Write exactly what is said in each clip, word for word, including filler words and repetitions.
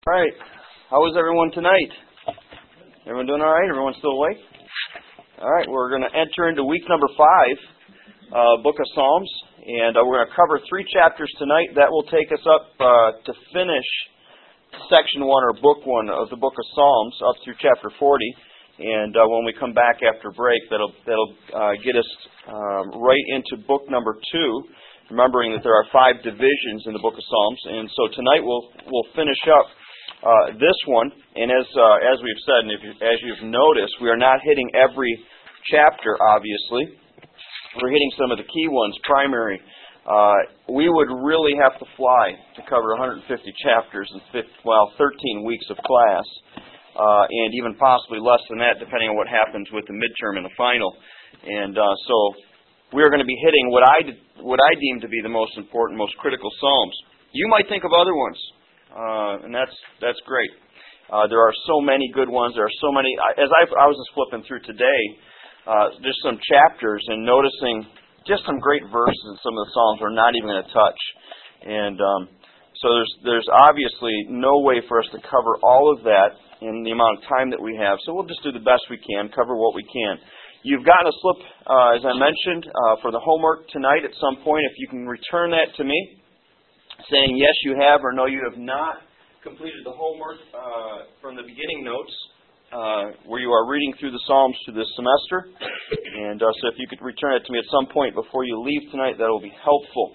All right. How is everyone tonight? Everyone doing all right? Everyone still awake? All right. We're going to enter into week number five, uh, Book of Psalms, and uh, we're going to cover three chapters tonight. That will take us up uh, to finish section one or book one of the Book of Psalms up through chapter forty. And uh, when we come back after break, that'll that'll uh, get us um, right into book number two. Remembering that there are five divisions in the Book of Psalms, and so tonight we'll we'll finish up uh, this one. And as uh, as we've said, and if you, as you've noticed, we are not hitting every chapter. Obviously, we're hitting some of the key ones, primary. Uh, we would really have to fly to cover one hundred fifty chapters in fifty, well, thirteen weeks of class, uh, and even possibly less than that, depending on what happens with the midterm and the final. And uh, so we are going to be hitting what I did, what I deem to be the most important, most critical psalms. You might think of other ones, uh, and that's that's great. Uh, there are so many good ones. There are so many. As I, I was just flipping through today, uh, just some chapters and noticing just some great verses in some of the psalms we're not even going to touch. And um, so there's there's obviously no way for us to cover all of that in the amount of time that we have. So we'll just do the best we can, cover what we can. You've gotten a slip, uh, as I mentioned, uh, for the homework tonight at some point. If you can return that to me, saying yes you have or no you have not completed the homework uh, from the beginning notes, uh, where you are reading through the Psalms through this semester. And uh, so if you could return it to me at some point before you leave tonight, that will be helpful.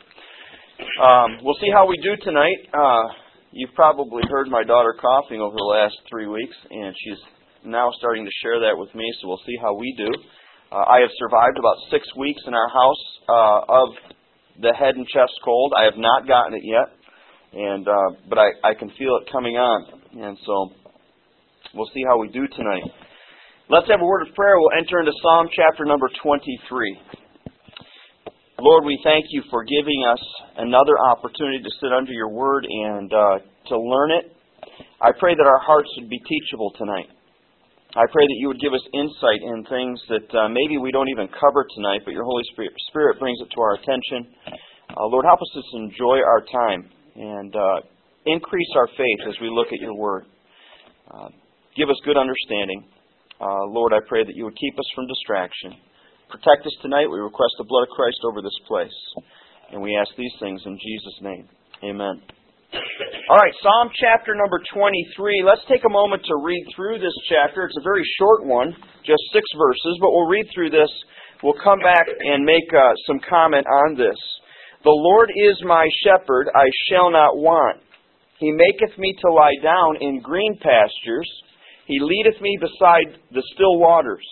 Um, we'll see how we do tonight. Uh, you've probably heard my daughter coughing over the last three weeks, and she's now starting to share that with me, so we'll see how we do. Uh, I have survived about six weeks in our house uh, of the head and chest cold. I have not gotten it yet, and uh, but I, I can feel it coming on, and so we'll see how we do tonight. Let's have a word of prayer. We'll enter into Psalm chapter number twenty-three. Lord, we thank you for giving us another opportunity to sit under your word and uh, to learn it. I pray that our hearts would be teachable tonight. I pray that you would give us insight in things that uh, maybe we don't even cover tonight, but your Holy Spirit, Spirit brings it to our attention. Uh, Lord, help us to enjoy our time and uh, increase our faith as we look at your word. Uh, give us good understanding. Uh, Lord, I pray that you would keep us from distraction. Protect us tonight. We request the blood of Christ over this place. And we ask these things in Jesus' name. Amen. All right, Psalm chapter number twenty-three. Let's take a moment to read through this chapter. It's a very short one, just six verses, but we'll read through this. We'll come back and make uh, some comment on this. The Lord is my shepherd, I shall not want. He maketh me to lie down in green pastures. He leadeth me beside the still waters.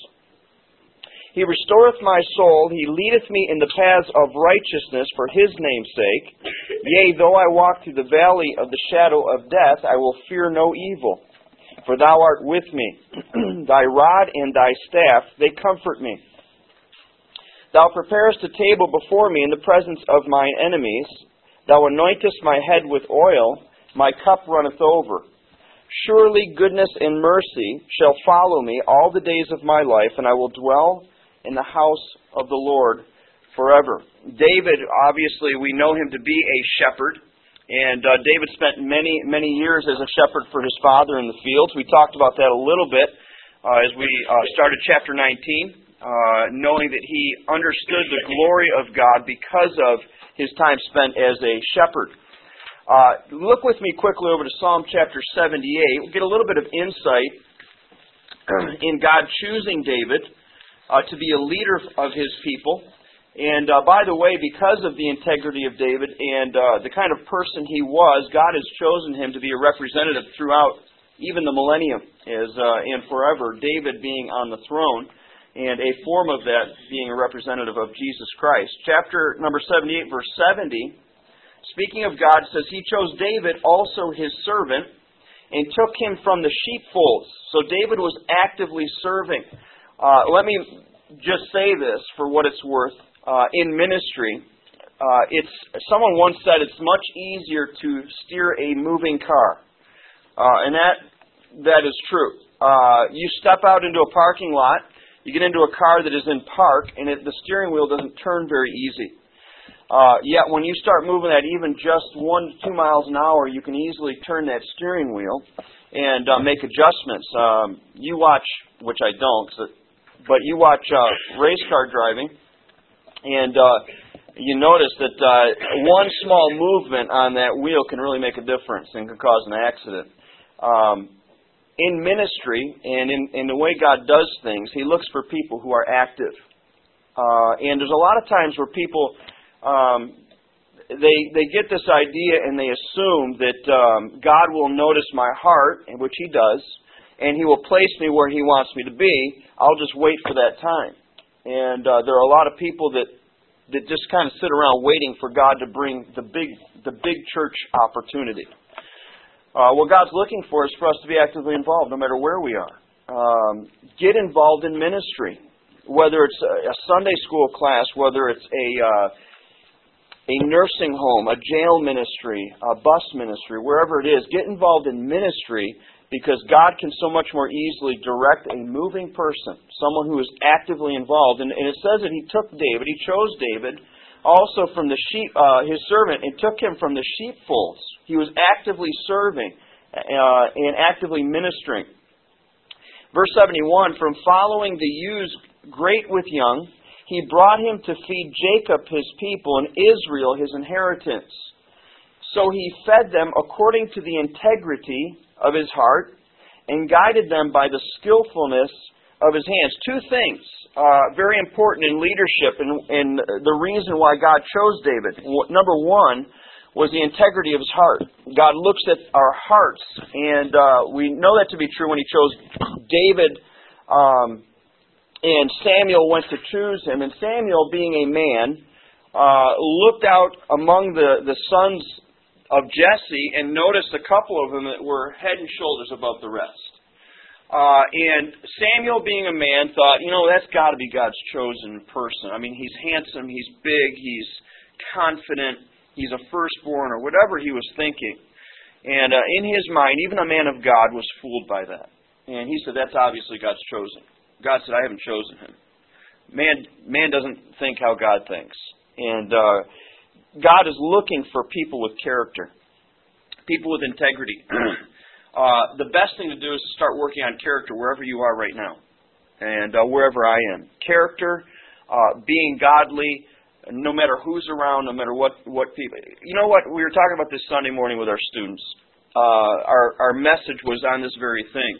He restoreth my soul. He leadeth me in the paths of righteousness for his name's sake. Yea, though I walk through the valley of the shadow of death, I will fear no evil. For thou art with me. Thy rod and thy staff, they comfort me. Thou preparest a table before me in the presence of mine enemies. Thou anointest my head with oil. My cup runneth over. Surely goodness and mercy shall follow me all the days of my life, and I will dwell in the house of the Lord forever. David, obviously, we know him to be a shepherd. And uh, David spent many, many years as a shepherd for his father in the fields. We talked about that a little bit uh, as we uh, started chapter nineteen, uh, knowing that he understood the glory of God because of his time spent as a shepherd. Uh, look with me quickly over to Psalm chapter seventy-eight. We'll get a little bit of insight in God choosing David Uh, to be a leader of his people. And uh, by the way, because of the integrity of David and uh, the kind of person he was, God has chosen him to be a representative throughout even the millennium as, uh, and forever, David being on the throne, and a form of that being a representative of Jesus Christ. Chapter number seventy-eight, verse seventy, speaking of God, says, He chose David, also his servant, and took him from the sheepfolds. So David was actively serving. Uh, let me just say this for what it's worth. Uh, in ministry, uh, it's someone once said it's much easier to steer a moving car, uh, and that that is true. Uh, you step out into a parking lot, you get into a car that is in park, and it, the steering wheel doesn't turn very easy. Uh, yet when you start moving at even just one to two miles an hour, you can easily turn that steering wheel and uh, make adjustments. Um, you watch, which I don't, 'cause it, but you watch uh, race car driving, and uh, you notice that uh, one small movement on that wheel can really make a difference and can cause an accident. Um, in ministry and in, in the way God does things, He looks for people who are active. Uh, and there's a lot of times where people Um, they they get this idea and they assume that um, God will notice my heart, which He does, and He will place me where He wants me to be. I'll just wait for that time. And uh, there are a lot of people that that just kind of sit around waiting for God to bring the big the big church opportunity. Uh, what God's looking for is for us to be actively involved, no matter where we are. Um, get involved in ministry, whether it's a, a Sunday school class, whether it's a uh, a nursing home, a jail ministry, a bus ministry, wherever it is. Get involved in ministry because God can so much more easily direct a moving person, someone who is actively involved. And, and it says that He took David, He chose David, also from the sheep, uh, His servant, and took him from the sheepfolds. He was actively serving uh, and actively ministering. Verse seventy-one, from following the ewes great with young, He brought him to feed Jacob His people and Israel His inheritance. So He fed them according to the integrity of His heart and guided them by the skillfulness of His hands. Two things uh, very important in leadership and, and the reason why God chose David. Number one was the integrity of his heart. God looks at our hearts, and uh, we know that to be true when He chose David. Um, And Samuel went to choose him. And Samuel, being a man, uh, looked out among the, the sons of Jesse and noticed a couple of them that were head and shoulders above the rest. Uh, and Samuel, being a man, thought, you know, that's got to be God's chosen person. I mean, he's handsome, he's big, he's confident, he's a firstborn, or whatever he was thinking. And uh, in his mind, even a man of God was fooled by that. And he said, that's obviously God's chosen. God said, I haven't chosen him. Man man doesn't think how God thinks. And uh, God is looking for people with character, people with integrity. uh, the best thing to do is to start working on character wherever you are right now and uh, wherever I am. Character, uh, being godly, no matter who's around, no matter what, what people... You know what? We were talking about this Sunday morning with our students. Uh, our, our message was on this very thing.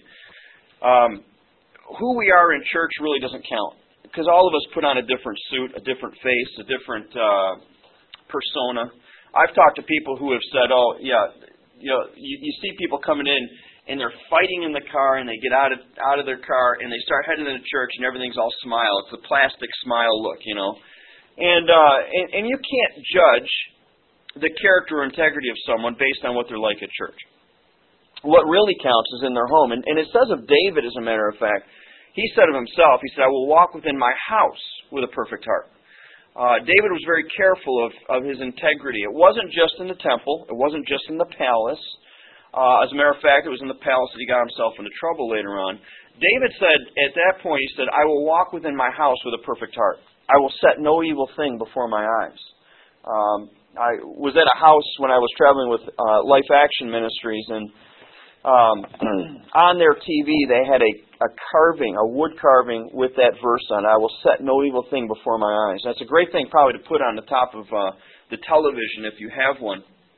Um Who we are in church really doesn't count, because all of us put on a different suit, a different face, a different uh, persona. I've talked to people who have said, "Oh, yeah, you know, you, you see people coming in and they're fighting in the car, and they get out of out of their car and they start heading into church, and everything's all smile. It's a plastic smile look, you know, and uh, and, and you can't judge the character or integrity of someone based on what they're like at church. What really counts is in their home, and, and it says of David, as a matter of fact. He said of himself, he said, I will walk within my house with a perfect heart. Uh, David was very careful of, of his integrity. It wasn't just in the temple. It wasn't just in the palace. Uh, as a matter of fact, it was in the palace that he got himself into trouble later on. David said, at that point, he said, I will walk within my house with a perfect heart. I will set no evil thing before my eyes. Um, I was at a house when I was traveling with uh, Life Action Ministries, and Um, on their T V, they had a, a carving, a wood carving with that verse on it. I will set no evil thing before my eyes. That's a great thing probably to put on the top of uh, the television if you have one.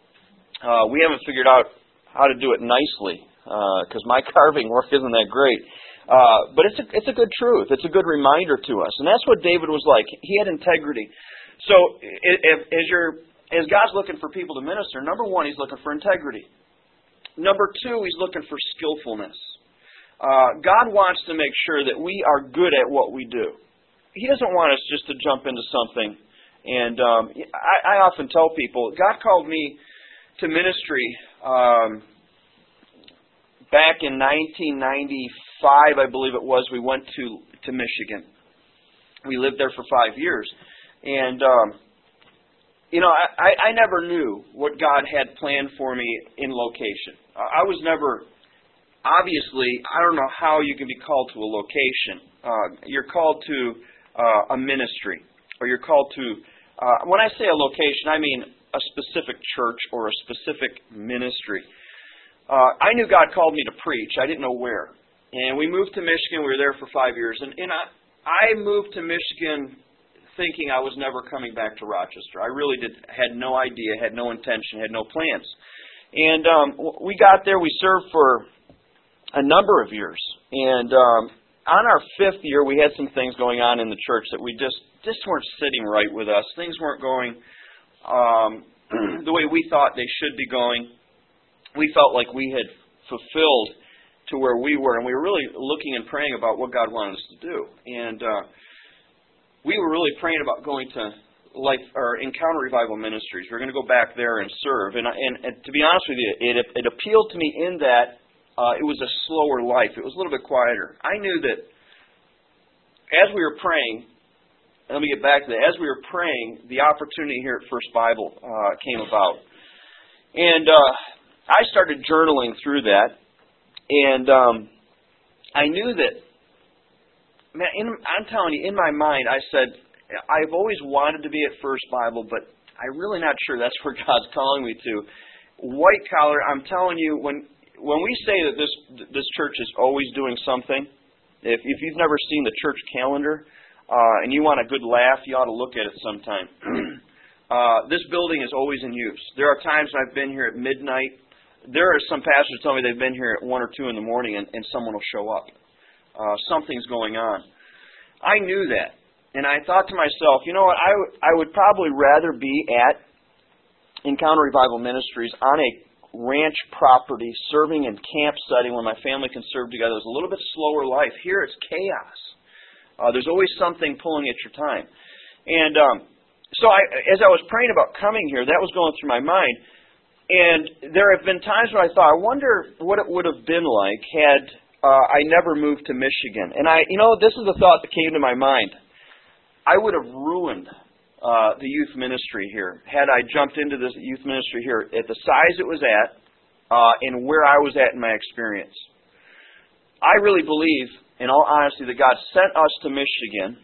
Uh, we haven't figured out how to do it nicely because uh, my carving work isn't that great. Uh, but it's a, it's a good truth. It's a good reminder to us. And that's what David was like. He had integrity. So if, as, you're, as God's looking for people to minister, number one, He's looking for integrity. Number two, He's looking for skillfulness. Uh, God wants to make sure that we are good at what we do. He doesn't want us just to jump into something. And um, I, I often tell people, God called me to ministry um, back in nineteen ninety-five, I believe it was. We went to, to Michigan. We lived there for five years. And... Um, You know, I, I never knew what God had planned for me in location. I was never, obviously, I don't know how you can be called to a location. Uh, you're called to uh, a ministry, or you're called to Uh, when I say a location, I mean a specific church or a specific ministry. Uh, I knew God called me to preach. I didn't know where. And we moved to Michigan. We were there for five years. And, and I, I moved to Michigan thinking I was never coming back to Rochester. I really did had no idea, had no intention, had no plans. And um, we got there. We served for a number of years. And um, on our fifth year, we had some things going on in the church that we just, just weren't sitting right with us. Things weren't going um, the way we thought they should be going. We felt like we had fulfilled to where we were, and we were really looking and praying about what God wanted us to do. And uh, we were really praying about going to Life or Encounter Revival Ministries. We we're going to go back there and serve. And, and, and to be honest with you, it, it appealed to me in that uh, it was a slower life. It was a little bit quieter. I knew that as we were praying, let me get back to that. As we were praying, the opportunity here at First Bible uh, came about. And uh, I started journaling through that. And um, I knew that, man, in, I'm telling you, in my mind, I said, I've always wanted to be at First Bible, but I'm really not sure that's where God's calling me to. White collar, I'm telling you, when when we say that this this church is always doing something, if, if you've never seen the church calendar, Uh, and you want a good laugh, you ought to look at it sometime. uh, this building is always in use. There are times when I've been here at midnight. There are some pastors who tell me they've been here at one or two in the morning and, and someone will show up. Uh, something's going on. I knew that. And I thought to myself, you know what, I, w- I would probably rather be at Encounter Revival Ministries on a ranch property, serving in camp setting where my family can serve together. It's a little bit slower life. Here it's chaos. Uh, there's always something pulling at your time. And um, so I, as I was praying about coming here, that was going through my mind. And there have been times when I thought, I wonder what it would have been like had uh, I never moved to Michigan. And I, you know, this is the thought that came to my mind. I would have ruined uh, the youth ministry here had I jumped into this youth ministry here at the size it was at uh, and where I was at in my experience. I really believe, in all honesty, that God sent us to Michigan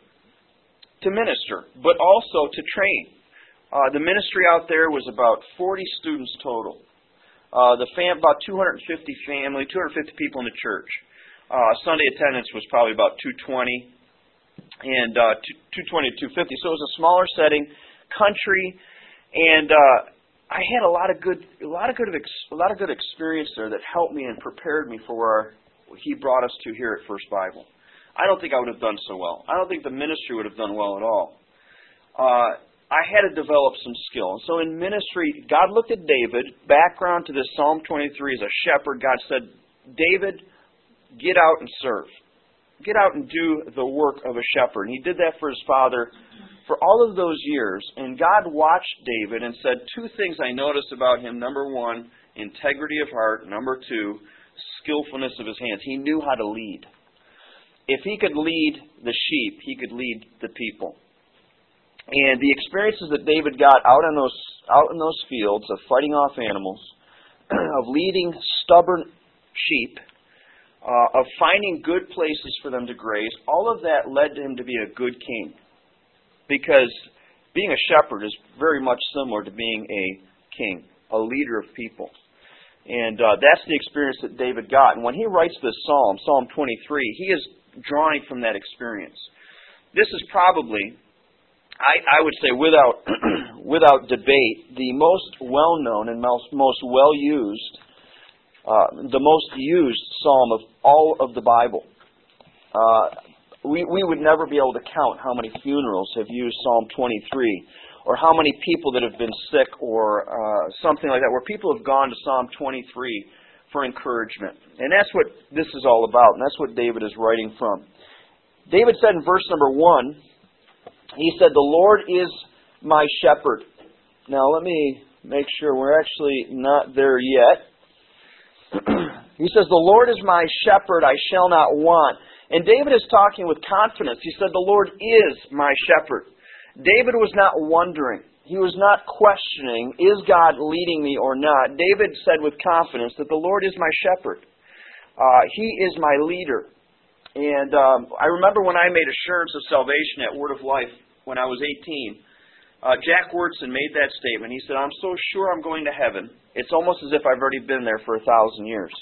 to minister, but also to train. Uh, the ministry out there was about forty students total. Uh, the fam- about two hundred fifty family, two hundred fifty people in the church. Uh, Sunday attendance was probably about two twenty, and uh, two twenty to two fifty. So it was a smaller setting, country, and uh, I had a lot of good, a lot of good, ex- a lot of good experience there that helped me and prepared me for where He brought us to here at First Bible. I don't think I would have done so well. I don't think the ministry would have done well at all. Uh, I had to develop some skill. And so in ministry, God looked at David, background to this Psalm twenty-three as a shepherd. God said, David, get out and serve. Get out and do the work of a shepherd. And he did that for his father for all of those years. And God watched David and said two things I noticed about him. Number one, integrity of heart. Number two, skillfulness of his hands. He knew how to lead. If he could lead the sheep, he could lead the people. And the experiences that David got out in those out in those fields of fighting off animals, of leading stubborn sheep, uh, of finding good places for them to graze, all of that led him to be a good king. Because being a shepherd is very much similar to being a king, a leader of people. And uh, that's the experience that David got. And when he writes this psalm, Psalm twenty-three, he is drawing from that experience. This is probably, I, I would say without without debate, the most well-known and most, most well-used, uh, the most used psalm of all of the Bible. Uh, we, we would never be able to count how many funerals have used Psalm twenty-three, or how many people that have been sick or uh, something like that, where people have gone to Psalm twenty-three for encouragement. And that's what this is all about, and that's what David is writing from. David said in verse number one, he said, the Lord is my shepherd. Now let me make sure we're actually not there yet. He says, the Lord is my shepherd, I shall not want. And David is talking with confidence. He said, the Lord is my shepherd. David was not wondering. He was not questioning, is God leading me or not? David said with confidence that the Lord is my shepherd. Uh, he is my leader. And um, I remember when I made assurance of salvation at Word of Life when I was eighteen. uh, Jack Wurtson made that statement. He said, I'm so sure I'm going to heaven, it's almost as if I've already been there for a thousand years.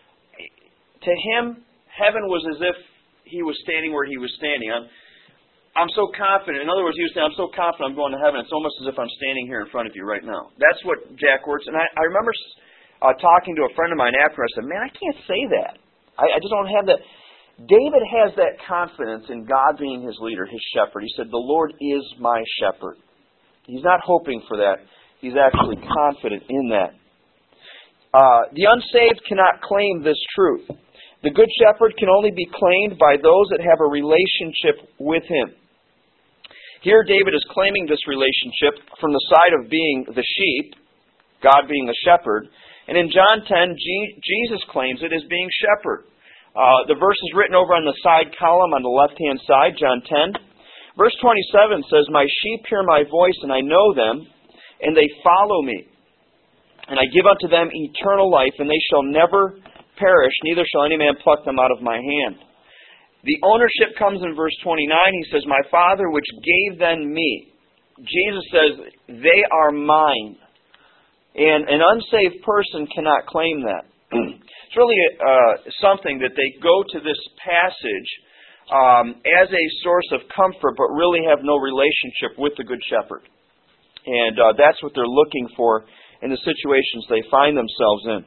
To him, heaven was as if he was standing where he was standing. I'm, I'm so confident. In other words, he was saying, I'm so confident I'm going to heaven, it's almost as if I'm standing here in front of you right now. That's what Jack Wurtson, and I, I remember uh, talking to a friend of mine after, I said, man, I can't say that. I, I just don't have that. David has that confidence in God being his leader, his shepherd. He said, the Lord is my shepherd. He's not hoping for that. He's actually confident in that. Uh, the unsaved cannot claim this truth. The good shepherd can only be claimed by those that have a relationship with him. Here David is claiming this relationship from the side of being the sheep, God being the shepherd. And in John ten, G- Jesus claims it as being shepherd. Uh, the verse is written over on the side column on the left-hand side, John ten. Verse twenty-seven says, my sheep hear my voice, and I know them, and they follow me. And I give unto them eternal life, and they shall never perish, neither shall any man pluck them out of my hand. The ownership comes in verse twenty-nine. He says, my Father which gave them me. Jesus says, they are mine. And an unsaved person cannot claim that. It's really uh, something that they go to this passage um, as a source of comfort, but really have no relationship with the Good Shepherd. And uh, that's what they're looking for in the situations they find themselves in.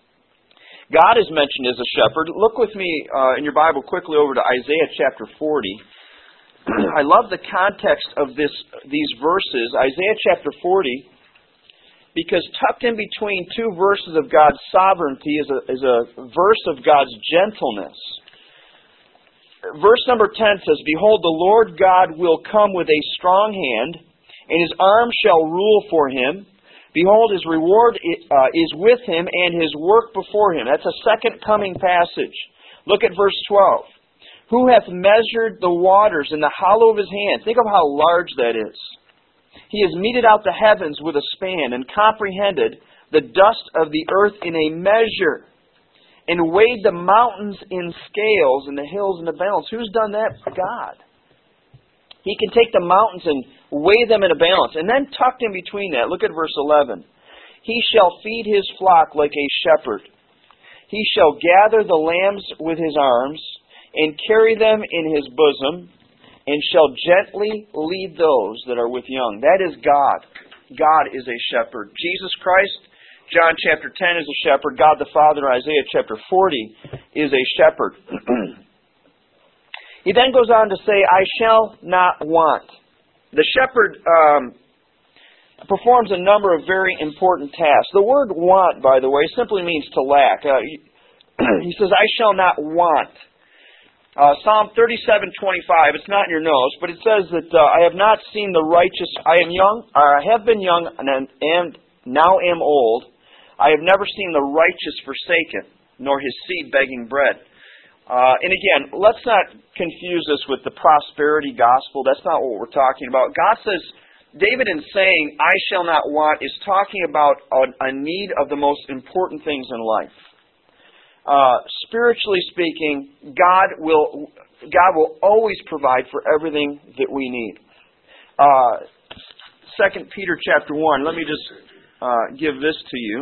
God is mentioned as a shepherd. Look with me uh, in your Bible quickly over to Isaiah chapter forty. I love the context of this these verses, Isaiah chapter forty, because tucked in between two verses of God's sovereignty is a, is a verse of God's gentleness. Verse number ten says, behold, the Lord God will come with a strong hand, and his arm shall rule for him. Behold, his reward uh, is with him, and his work before him. That's a second coming passage. Look at verse twelve. Who hath measured the waters in the hollow of his hand? Think of how large that is. He has meted out the heavens with a span, and comprehended the dust of the earth in a measure, and weighed the mountains in scales, and the hills in a balance. Who's done that? God. He can take the mountains and weigh them in a balance. And then tucked in between that, look at verse eleven. He shall feed his flock like a shepherd. He shall gather the lambs with his arms, and carry them in his bosom, and shall gently lead those that are with young. That is God. God is a shepherd. Jesus Christ, John chapter ten, is a shepherd. God the Father, Isaiah chapter forty, is a shepherd. He then goes on to say, I shall not want. The shepherd um, performs a number of very important tasks. The word want, by the way, simply means to lack. Uh, he, he says, I shall not want. Uh, Psalm thirty-seven twenty-five, it's not in your notes, but it says that uh, I have not seen the righteous, I am young, or I have been young and, and now am old. I have never seen the righteous forsaken, nor his seed begging bread. Uh, and again, let's not confuse this with the prosperity gospel. That's not what we're talking about. God says, David in saying, I shall not want, is talking about a, a need of the most important things in life. Uh, spiritually speaking, God will God will always provide for everything that we need. Uh, Second Peter chapter one, let me just uh, give this to you.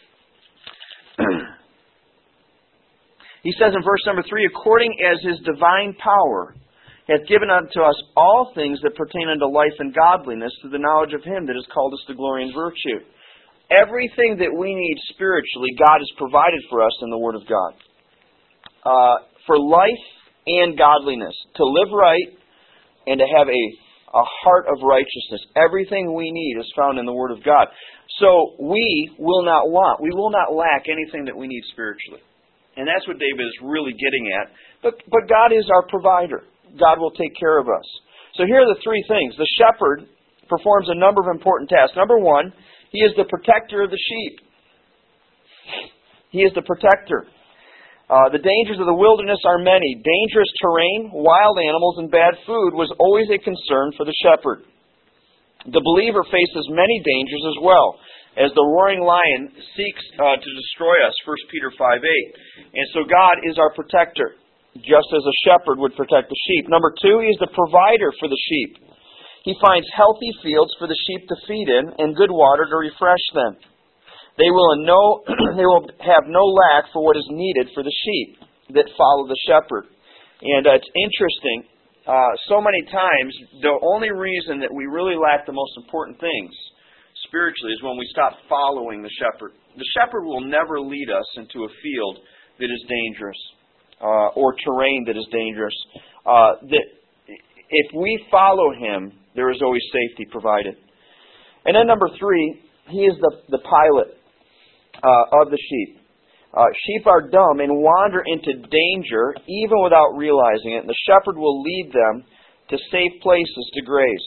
He says in verse number three, according as his divine power hath given unto us all things that pertain unto life and godliness through the knowledge of him that has called us to glory and virtue. Everything that we need spiritually, God has provided for us in the Word of God. Uh, for life and godliness, to live right and to have a, a heart of righteousness. Everything we need is found in the Word of God. So we will not want, we will not lack anything that we need spiritually. And that's what David is really getting at. But, but God is our provider. God will take care of us. So here are the three things. The shepherd performs a number of important tasks. Number one, he is the protector of the sheep. He is the protector. Uh, the dangers of the wilderness are many. Dangerous terrain, wild animals, and bad food was always a concern for the shepherd. The believer faces many dangers as well, as the roaring lion seeks uh, to destroy us, First Peter five eight. And so God is our protector, just as a shepherd would protect the sheep. Number two, he is the provider for the sheep. He finds healthy fields for the sheep to feed in and good water to refresh them. They will, no, they will have no lack for what is needed for the sheep that follow the shepherd. And uh, it's interesting, uh, so many times, the only reason that we really lack the most important things spiritually is when we stop following the shepherd. The shepherd will never lead us into a field that is dangerous uh, or terrain that is dangerous. Uh, that if we follow him, there is always safety provided. And then number three, he is the, the pilot uh, of the sheep. Uh, sheep are dumb and wander into danger even without realizing it. And the shepherd will lead them to safe places to graze.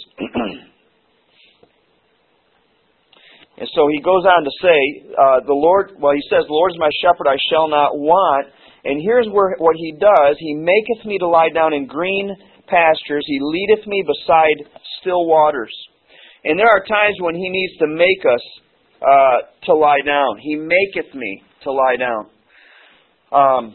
And so he goes on to say, uh, the Lord, well, he says, the Lord is my shepherd, I shall not want. And here's where what he does. He maketh me to lie down in green pastures. He leadeth me beside still waters. And there are times when he needs to make us uh, to lie down. He maketh me to lie down. Um,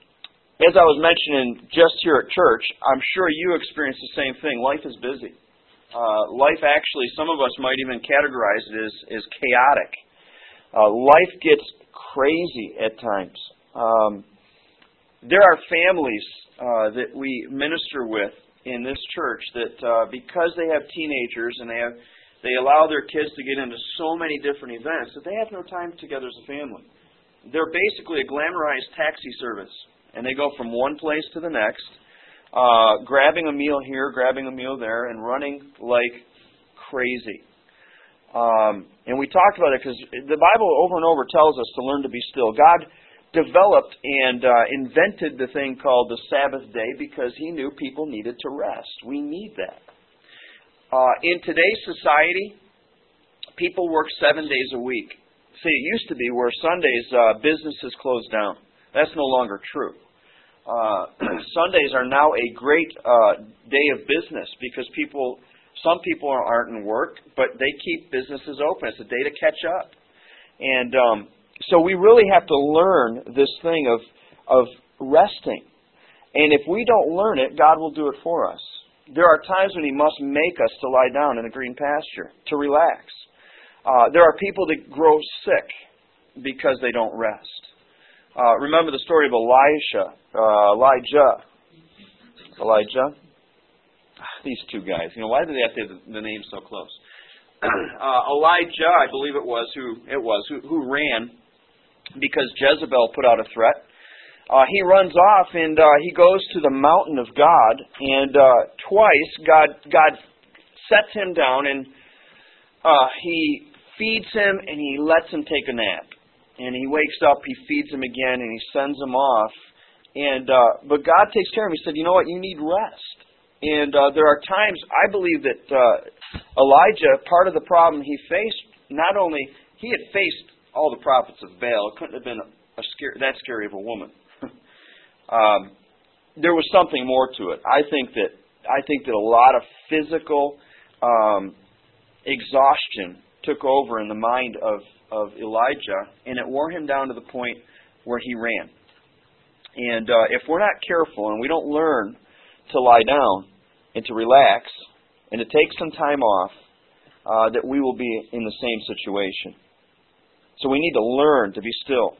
as I was mentioning just here at church, I'm sure you experience the same thing. Life is busy. Uh, life actually, some of us might even categorize it as, as chaotic. Uh, life gets crazy at times. Um, there are families uh, that we minister with in this church that uh, because they have teenagers and they have they allow their kids to get into so many different events that they have no time together as a family. They're basically a glamorized taxi service, and they go from one place to the next, uh, grabbing a meal here, grabbing a meal there, and running like crazy. Um, and we talked about it because the Bible over and over tells us to learn to be still. God developed and uh, invented the thing called the Sabbath day because He knew people needed to rest. We need that. Uh, in today's society, people work seven days a week. See, it used to be where Sundays uh, businesses closed down. That's no longer true. Uh, Sundays are now a great uh, day of business because people, some people aren't in work, but they keep businesses open. It's a day to catch up. And um, so we really have to learn this thing of of resting. And if we don't learn it, God will do it for us. There are times when He must make us to lie down in a green pasture, to relax. Uh, there are people that grow sick because they don't rest. Uh, remember the story of Elisha, uh, Elijah. Elijah? These two guys. You know, why do they have to have the, the names so close? uh, Elijah, I believe it was, who it was, who, who ran because Jezebel put out a threat. Uh, he runs off and uh, he goes to the mountain of God, and uh, twice God God sets him down and uh, He feeds him and He lets him take a nap. And he wakes up, He feeds him again, and He sends him off. And uh, but God takes care of him. He said, you know what, you need rest. And uh, there are times, I believe that uh, Elijah, part of the problem he faced, not only, he had faced all the prophets of Baal. It couldn't have been a, a scare, that scary of a woman. um, there was something more to it. I think that I think that a lot of physical um, exhaustion took over in the mind of, of Elijah, and it wore him down to the point where he ran. And uh, if we're not careful and we don't learn to lie down and to relax and to take some time off, uh, that we will be in the same situation. So we need to learn to be still.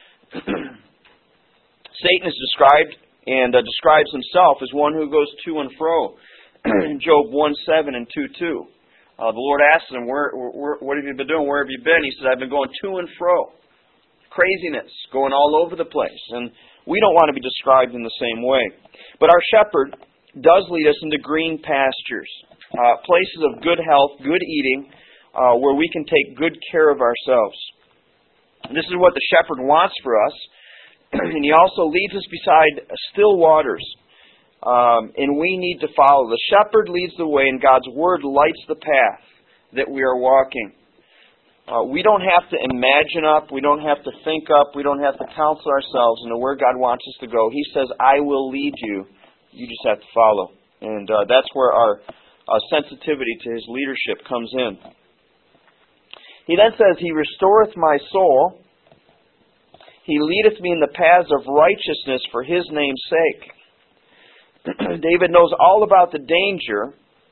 Satan is described and uh, describes himself as one who goes to and fro. Job one seven and two two. Uh, the Lord asked him, where, where, what have you been doing? Where have you been? He said, I've been going to and fro. Craziness, going all over the place. And we don't want to be described in the same way. But our shepherd does lead us into green pastures, uh, places of good health, good eating, uh, where we can take good care of ourselves. And this is what the shepherd wants for us. And He also leads us beside still waters. Um, and we need to follow. The shepherd leads the way, and God's Word lights the path that we are walking. Uh, we don't have to imagine up. We don't have to think up. We don't have to counsel ourselves into where God wants us to go. He says, I will lead you. You just have to follow. And uh, that's where our uh, sensitivity to His leadership comes in. He then says, He restoreth my soul. He leadeth me in the paths of righteousness for His name's sake. David knows all about the danger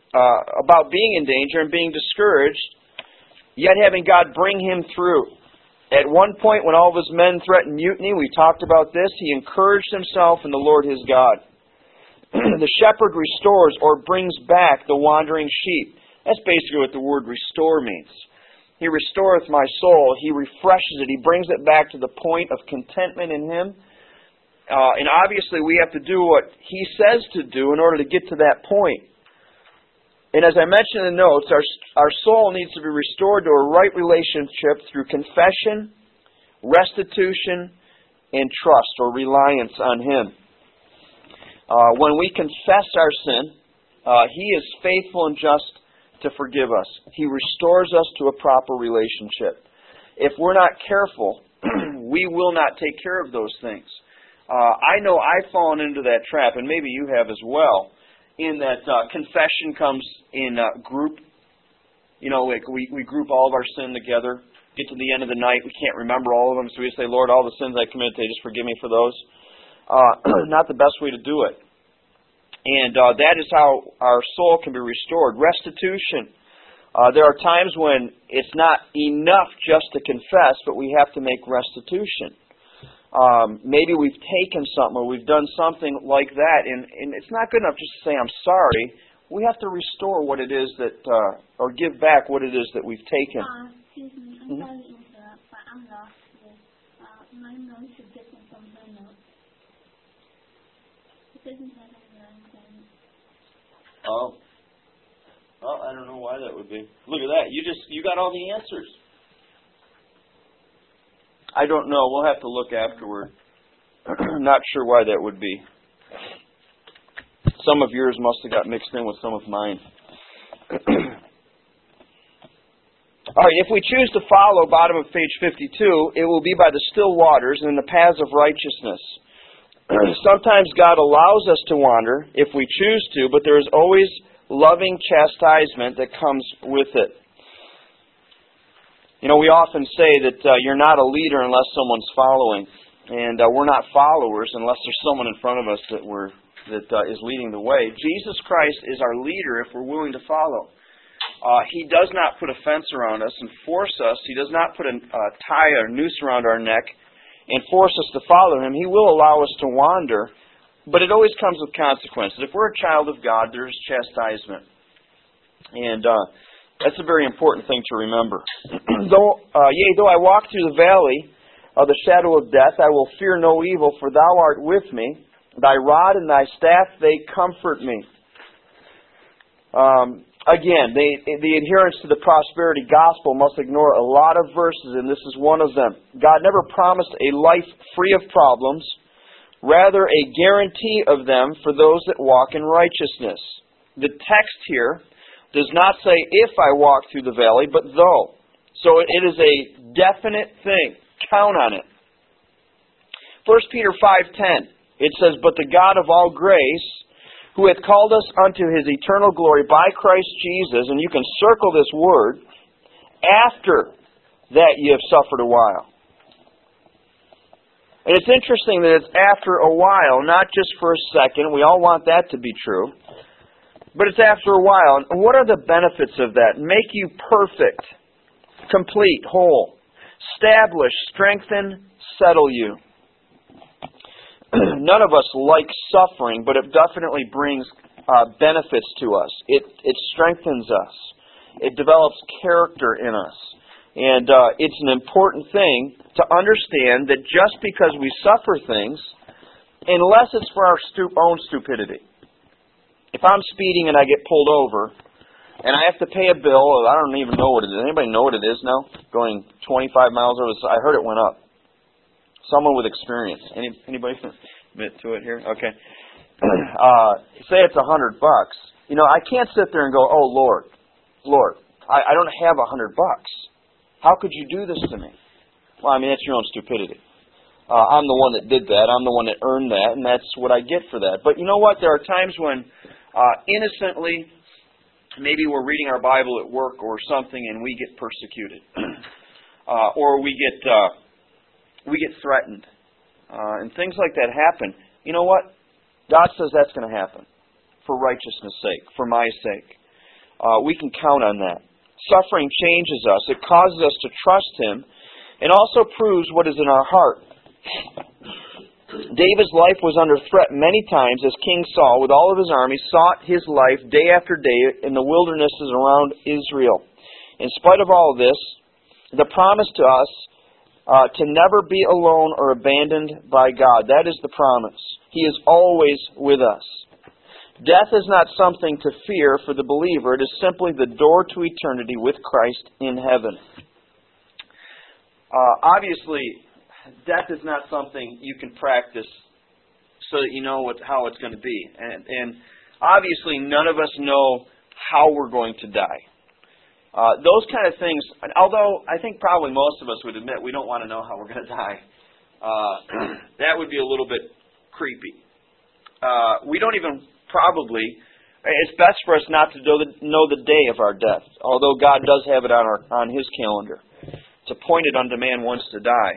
uh, about being in danger and being discouraged, yet having God bring him through. At one point, when all of his men threatened mutiny, we talked about this, he encouraged himself in the Lord his God. The shepherd restores or brings back the wandering sheep. That's basically what the word restore means. He restoreth my soul. He refreshes it. He brings it back to the point of contentment in him. Uh, and obviously we have to do what he says to do in order to get to that point. And as I mentioned in the notes, our, our soul needs to be restored to a right relationship through confession, restitution, and trust or reliance on him. Uh, when we confess our sin, uh, he is faithful and just to forgive us. He restores us to a proper relationship. If we're not careful, we will not take care of those things. Uh, I know I've fallen into that trap, and maybe you have as well, in that uh, confession comes in uh, group. You know, like we, we group all of our sin together, get to the end of the night, we can't remember all of them, so we say, Lord, all the sins I committed today, just forgive me for those. Uh, not the best way to do it. And uh, that is how our soul can be restored. Restitution. Uh, there are times when it's not enough just to confess, but we have to make restitution. Um, maybe we've taken something or we've done something like that, and, and it's not good enough just to say, I'm sorry. We have to restore what it is that, uh, or give back what it is that we've taken. Uh, excuse me, I'm mm-hmm. sorry to interrupt, but I'm lost here. Uh, my notes are different from her notes. It doesn't have any lines. Oh. Well, I don't know why that would be. Look at that. You just, you got all the answers. I don't know. We'll have to look afterward. Not sure why that would be. Some of yours must have got mixed in with some of mine. All right, if we choose to follow, bottom of page fifty-two, it will be by the still waters and in the paths of righteousness. Sometimes God allows us to wander if we choose to, but there is always loving chastisement that comes with it. You know, we often say that uh, you're not a leader unless someone's following. And uh, we're not followers unless there's someone in front of us that we're that uh, is leading the way. Jesus Christ is our leader if we're willing to follow. Uh, he does not put a fence around us and force us. He does not put a uh, tie or noose around our neck and force us to follow him. He will allow us to wander, but it always comes with consequences. If we're a child of God, there's chastisement. And uh, that's a very important thing to remember. though, uh, yea, though I walk through the valley of the shadow of death, I will fear no evil, for thou art with me. Thy rod and thy staff, they comfort me. Um, again, they, the adherents to the prosperity gospel must ignore a lot of verses, and this is one of them. God never promised a life free of problems, rather a guarantee of them for those that walk in righteousness. The text here does not say if I walk through the valley, but though. So it is a definite thing. Count on it. First Peter five ten, it says, But the God of all grace, who hath called us unto his eternal glory by Christ Jesus, and you can circle this word, after that ye have suffered a while. And it's interesting that it's after a while, not just for a second. We all want that to be true. But it's after a while. And what are the benefits of that? Make you perfect, complete, whole, establish, strengthen, settle you. None of us like suffering, but it definitely brings uh, benefits to us. It it strengthens us. It develops character in us. And uh, it's an important thing to understand that just because we suffer things, unless it's for our stu- own stupidity. If I'm speeding and I get pulled over, and I have to pay a bill, I don't even know what it is. Anybody know what it is now? Going twenty-five miles over the... I heard it went up. Someone with experience. Any Anybody admit to it here? Okay. Uh, say it's a hundred bucks. You know, I can't sit there and go, oh, Lord, Lord, I, I don't have a hundred bucks. How could you do this to me? Well, I mean, that's your own stupidity. Uh, I'm the one that did that. I'm the one that earned that, and that's what I get for that. But you know what? There are times when uh, innocently, maybe we're reading our Bible at work or something, and we get persecuted, uh, or we get uh, we get threatened, uh, and things like that happen. You know what? God says that's going to happen for righteousness' sake, for my sake. uh, we can count on that. Suffering changes us. It causes us to trust Him, and also proves what is in our heart. David's life was under threat many times as King Saul, with all of his army, sought his life day after day in the wildernesses around Israel. In spite of all of this, the promise to us uh, to never be alone or abandoned by God. That is the promise. He is always with us. Death is not something to fear for the believer. It is simply the door to eternity with Christ in heaven. Uh, obviously, death is not something you can practice so that you know what, how it's going to be. And, and obviously, none of us know how we're going to die. Uh, those kind of things, although I think probably most of us would admit we don't want to know how we're going to die, uh, that would be a little bit creepy. Uh, we don't even probably, it's best for us not to know the, know the day of our death, although God does have it on, our, on His calendar. It's appointed unto man once to die.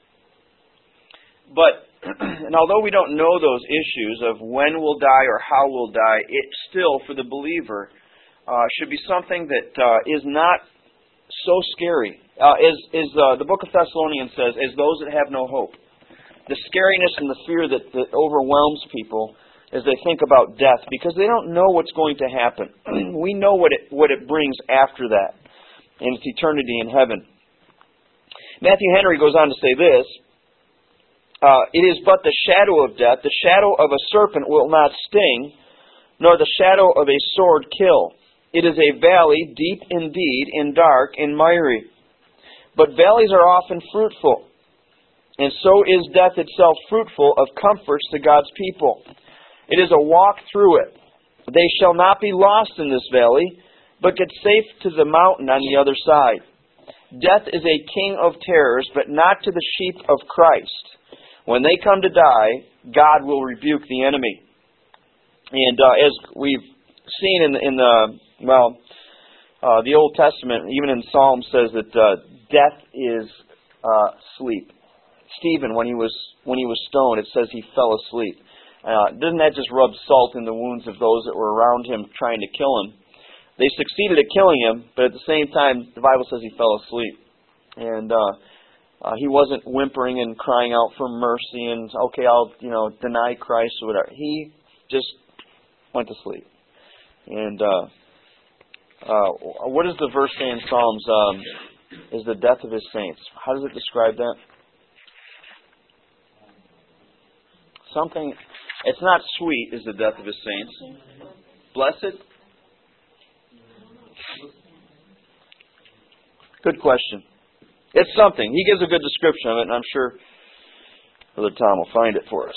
But, and although we don't know those issues of when we'll die or how we'll die, it still, for the believer, uh, should be something that uh, is not so scary. Uh, as as uh, the book of Thessalonians says, as those that have no hope. The scariness and the fear that, that overwhelms people as they think about death, because they don't know what's going to happen. We know what it what it brings after that, and it's eternity in heaven. Matthew Henry goes on to say this, uh, it is but the shadow of death, the shadow of a serpent will not sting, nor the shadow of a sword kill. It is a valley, deep indeed, and dark, and miry. But valleys are often fruitful, and so is death itself fruitful of comforts to God's people. It is a walk through it. They shall not be lost in this valley, but get safe to the mountain on the other side. Death is a king of terrors, but not to the sheep of Christ. When they come to die, God will rebuke the enemy. And uh, as we've seen in the, in the well, uh, the Old Testament, even in Psalms, says that uh, death is uh, sleep. Stephen, when he was when he was stoned, it says he fell asleep. Uh, doesn't that just rub salt in the wounds of those that were around him trying to kill him? They succeeded at killing him, but at the same time, the Bible says he fell asleep. And uh, uh, he wasn't whimpering and crying out for mercy and, okay, I'll you know deny Christ or whatever. He just went to sleep. And uh, uh, what does the verse say in Psalms? Um, is the death of His saints. How does it describe that? Something... It's not sweet is the death of His saints. Blessed? Good question. It's something. He gives a good description of it, and I'm sure Brother Tom will find it for us.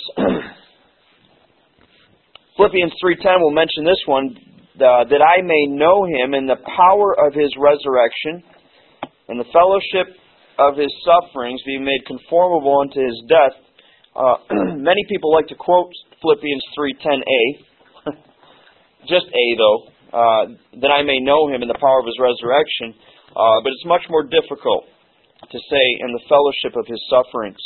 Philippians three ten will mention this one, uh, that I may know Him in the power of His resurrection, and the fellowship of His sufferings, being made conformable unto His death. Uh, many people like to quote Philippians three ten a, just A though, uh, that I may know Him in the power of His resurrection, uh, but it's much more difficult to say in the fellowship of His sufferings.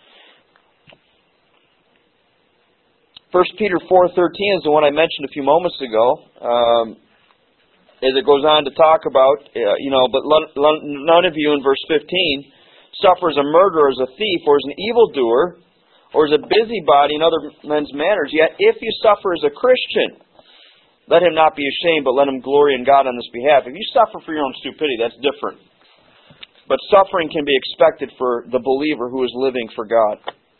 First Peter four thirteen is the one I mentioned a few moments ago, um, as it goes on to talk about, uh, you know, but none of you in verse fifteen suffer as a murderer, as a thief, or as an evildoer, or as a busybody in other men's manners. Yet if you suffer as a Christian, let him not be ashamed, but let him glory in God on this behalf. If you suffer for your own stupidity, that's different. But suffering can be expected for the believer who is living for God.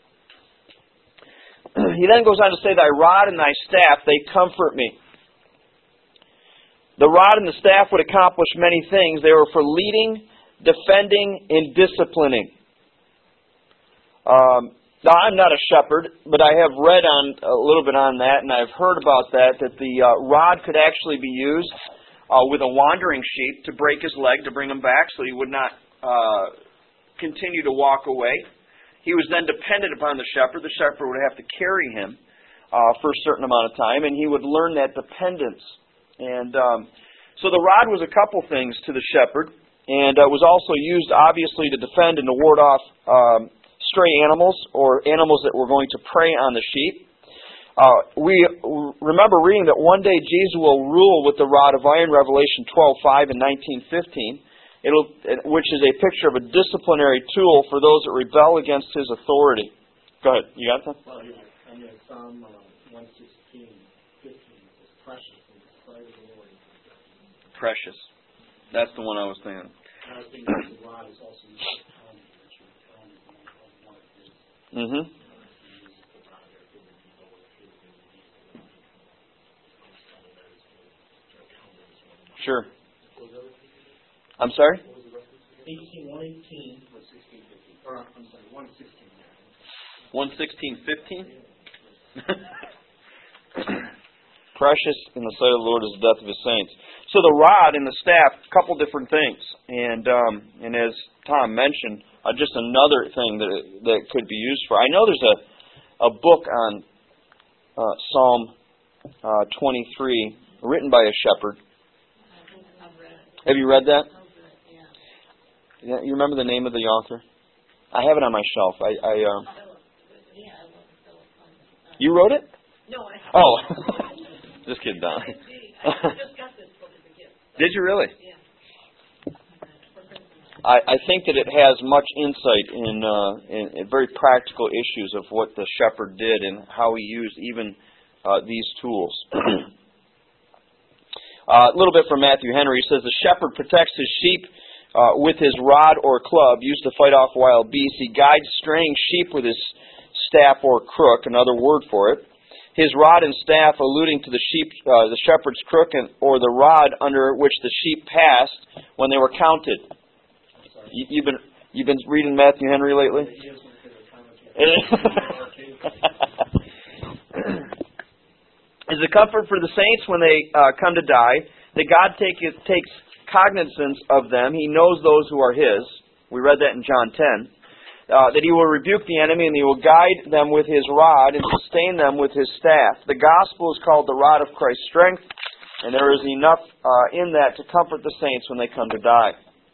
He then goes on to say, thy rod and thy staff, they comfort me. The rod and the staff would accomplish many things. They were for leading, defending, and disciplining. Um... Now, I'm not a shepherd, but I have read on a little bit on that, and I've heard about that, that the uh, rod could actually be used uh, with a wandering sheep to break his leg, to bring him back so he would not uh, continue to walk away. He was then dependent upon the shepherd. The shepherd would have to carry him uh, for a certain amount of time, and he would learn that dependence. And um, so the rod was a couple things to the shepherd, and uh, was also used, obviously, to defend and to ward off um, stray animals or animals that were going to prey on the sheep. Uh, we remember reading that one day Jesus will rule with the rod of iron, Revelation twelve five and nineteen fifteen, it'll, which is a picture of a disciplinary tool for those that rebel against His authority. Go ahead. You got that? Well, yeah. And then Psalm uh, one sixteen, fifteen says, precious in the sight of the Lord. Precious. That's the one I was thinking. And I think the rod is also used for pounding, which you're pounding on one of his. Mm-hmm. Sure. I'm sorry? eighteen, one eighteen, one sixteen, fifteen. Or, I'm sorry, one sixteen. one sixteen, fifteen? Precious in the sight of the Lord is the death of His saints. So the rod and the staff, a couple different things. And um, and as Tom mentioned, uh, just another thing that it, that it could be used for. I know there's a, a book on uh, Psalm uh, twenty-three written by a shepherd. Have you read that? Yeah. You remember the name of the author? I have it on my shelf. I, I uh, you wrote it? No, I haven't. Oh, just kidding, Don. I just got this book as a gift. Did you really? Yeah. I, I think that it has much insight in, uh, in, in very practical issues of what the shepherd did and how he used even uh, these tools. Uh, a little bit from Matthew Henry. He says, the shepherd protects his sheep uh, with his rod or club used to fight off wild beasts. He guides straying sheep with his staff or crook, another word for it. His rod and staff alluding to the sheep, uh, the shepherd's crook, and, or the rod under which the sheep passed when they were counted. You, you've been you've been reading Matthew Henry lately? Is a comfort for the saints when they uh, come to die, that God take, takes cognizance of them. He knows those who are His. We read that in John ten. Uh, that He will rebuke the enemy and He will guide them with His rod and sustain them with His staff. The gospel is called the rod of Christ's strength, and there is enough uh, in that to comfort the saints when they come to die.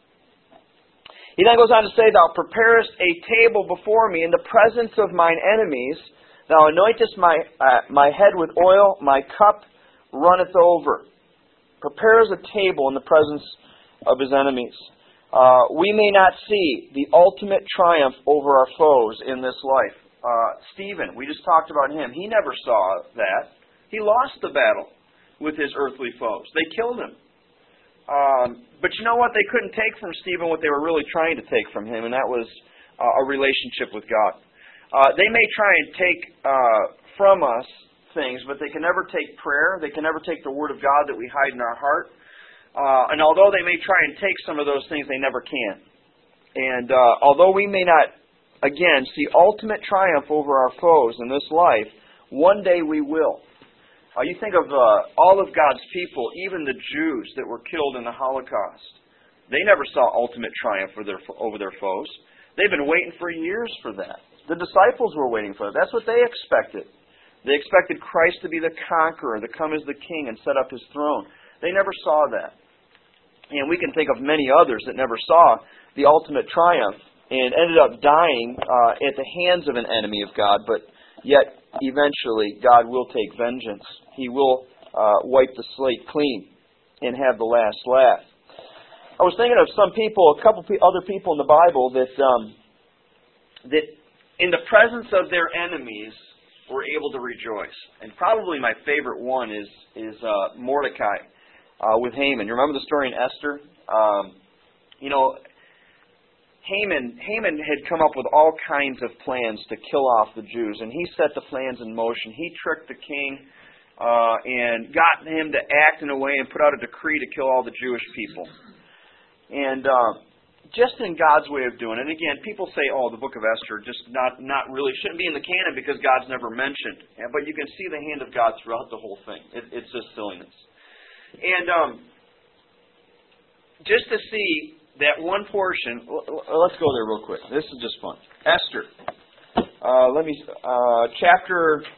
He then goes on to say, Thou preparest a table before me in the presence of mine enemies. Thou anointest my uh, my head with oil, my cup runneth over. Prepares a table in the presence of His enemies. Uh, we may not see the ultimate triumph over our foes in this life. Uh, Stephen, we just talked about him. He never saw that. He lost the battle with his earthly foes. They killed him. Um, but you know what? They couldn't take from Stephen what they were really trying to take from him, and that was uh, a relationship with God. Uh, they may try and take uh, from us things, but they can never take prayer. They can never take the Word of God that we hide in our heart. Uh, and although they may try and take some of those things, they never can. And uh, although we may not, again, see ultimate triumph over our foes in this life, one day we will. Uh, you think of uh, all of God's people, even the Jews that were killed in the Holocaust. They never saw ultimate triumph over their, over their foes. They've been waiting for years for that. The disciples were waiting for that. That's what they expected. They expected Christ to be the conqueror, to come as the king and set up His throne. They never saw that. And we can think of many others that never saw the ultimate triumph and ended up dying uh, at the hands of an enemy of God, but yet eventually God will take vengeance. He will uh, wipe the slate clean and have the last laugh. I was thinking of some people, a couple other people in the Bible that um, that in the presence of their enemies were able to rejoice. And probably my favorite one is is uh, Mordecai uh, with Haman. You remember the story in Esther? Um, you know, Haman, Haman had come up with all kinds of plans to kill off the Jews, and he set the plans in motion. He tricked the king uh, and got him to act in a way and put out a decree to kill all the Jewish people. And uh, just in God's way of doing it. And again, people say, oh, the book of Esther just not, not really shouldn't be in the canon because God's never mentioned. But you can see the hand of God throughout the whole thing. It, it's just silliness. And um, just to see that one portion, let's go there real quick. This is just fun. Esther. Uh, let me, uh, chapter,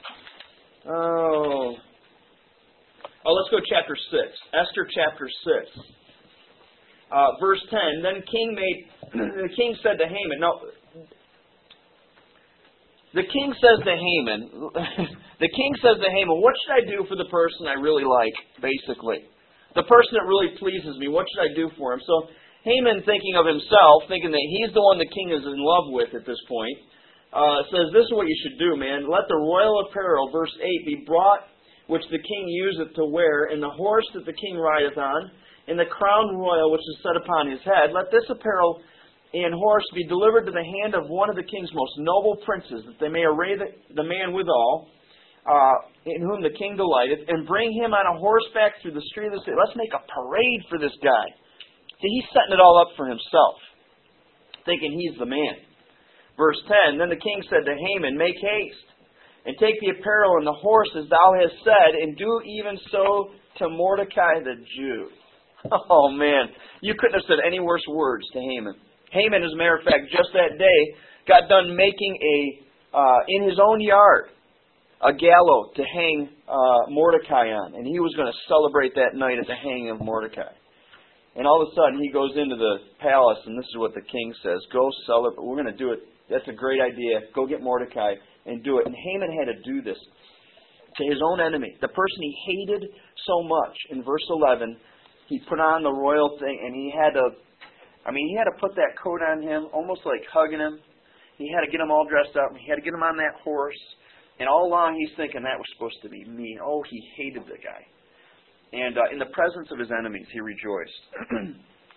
oh, oh, let's go chapter six. Esther chapter six. Uh, verse ten, then king made, the king said to Haman, no, the king says to Haman, the king says to Haman, what should I do for the person I really like, basically? The person that really pleases me, what should I do for him? So Haman, thinking of himself, thinking that he's the one the king is in love with at this point, uh, says, this is what you should do, man. Let the royal apparel, verse eight, be brought, which the king useth to wear, and the horse that the king rideth on, and the crown royal which is set upon his head. Let this apparel and horse be delivered to the hand of one of the king's most noble princes, that they may array the, the man withal, uh, in whom the king delighteth, and bring him on a horseback through the street of the city. Let's make a parade for this guy. See, he's setting it all up for himself, thinking he's the man. Verse ten, then the king said to Haman, make haste, and take the apparel and the horse as thou hast said, and do even so to Mordecai the Jew. Oh, man. You couldn't have said any worse words to Haman. Haman, as a matter of fact, just that day, got done making a, uh, in his own yard, a gallows to hang uh, Mordecai on. And he was going to celebrate that night at the hanging of Mordecai. And all of a sudden, he goes into the palace, and this is what the king says. Go celebrate. We're going to do it. That's a great idea. Go get Mordecai and do it. And Haman had to do this to his own enemy, the person he hated so much. In verse eleven, he put on the royal thing, and he had to, I mean, he had to put that coat on him, almost like hugging him. He had to get him all dressed up. He had to get him on that horse. And all along, he's thinking that was supposed to be me. Oh, he hated the guy. And uh, in the presence of his enemies, he rejoiced.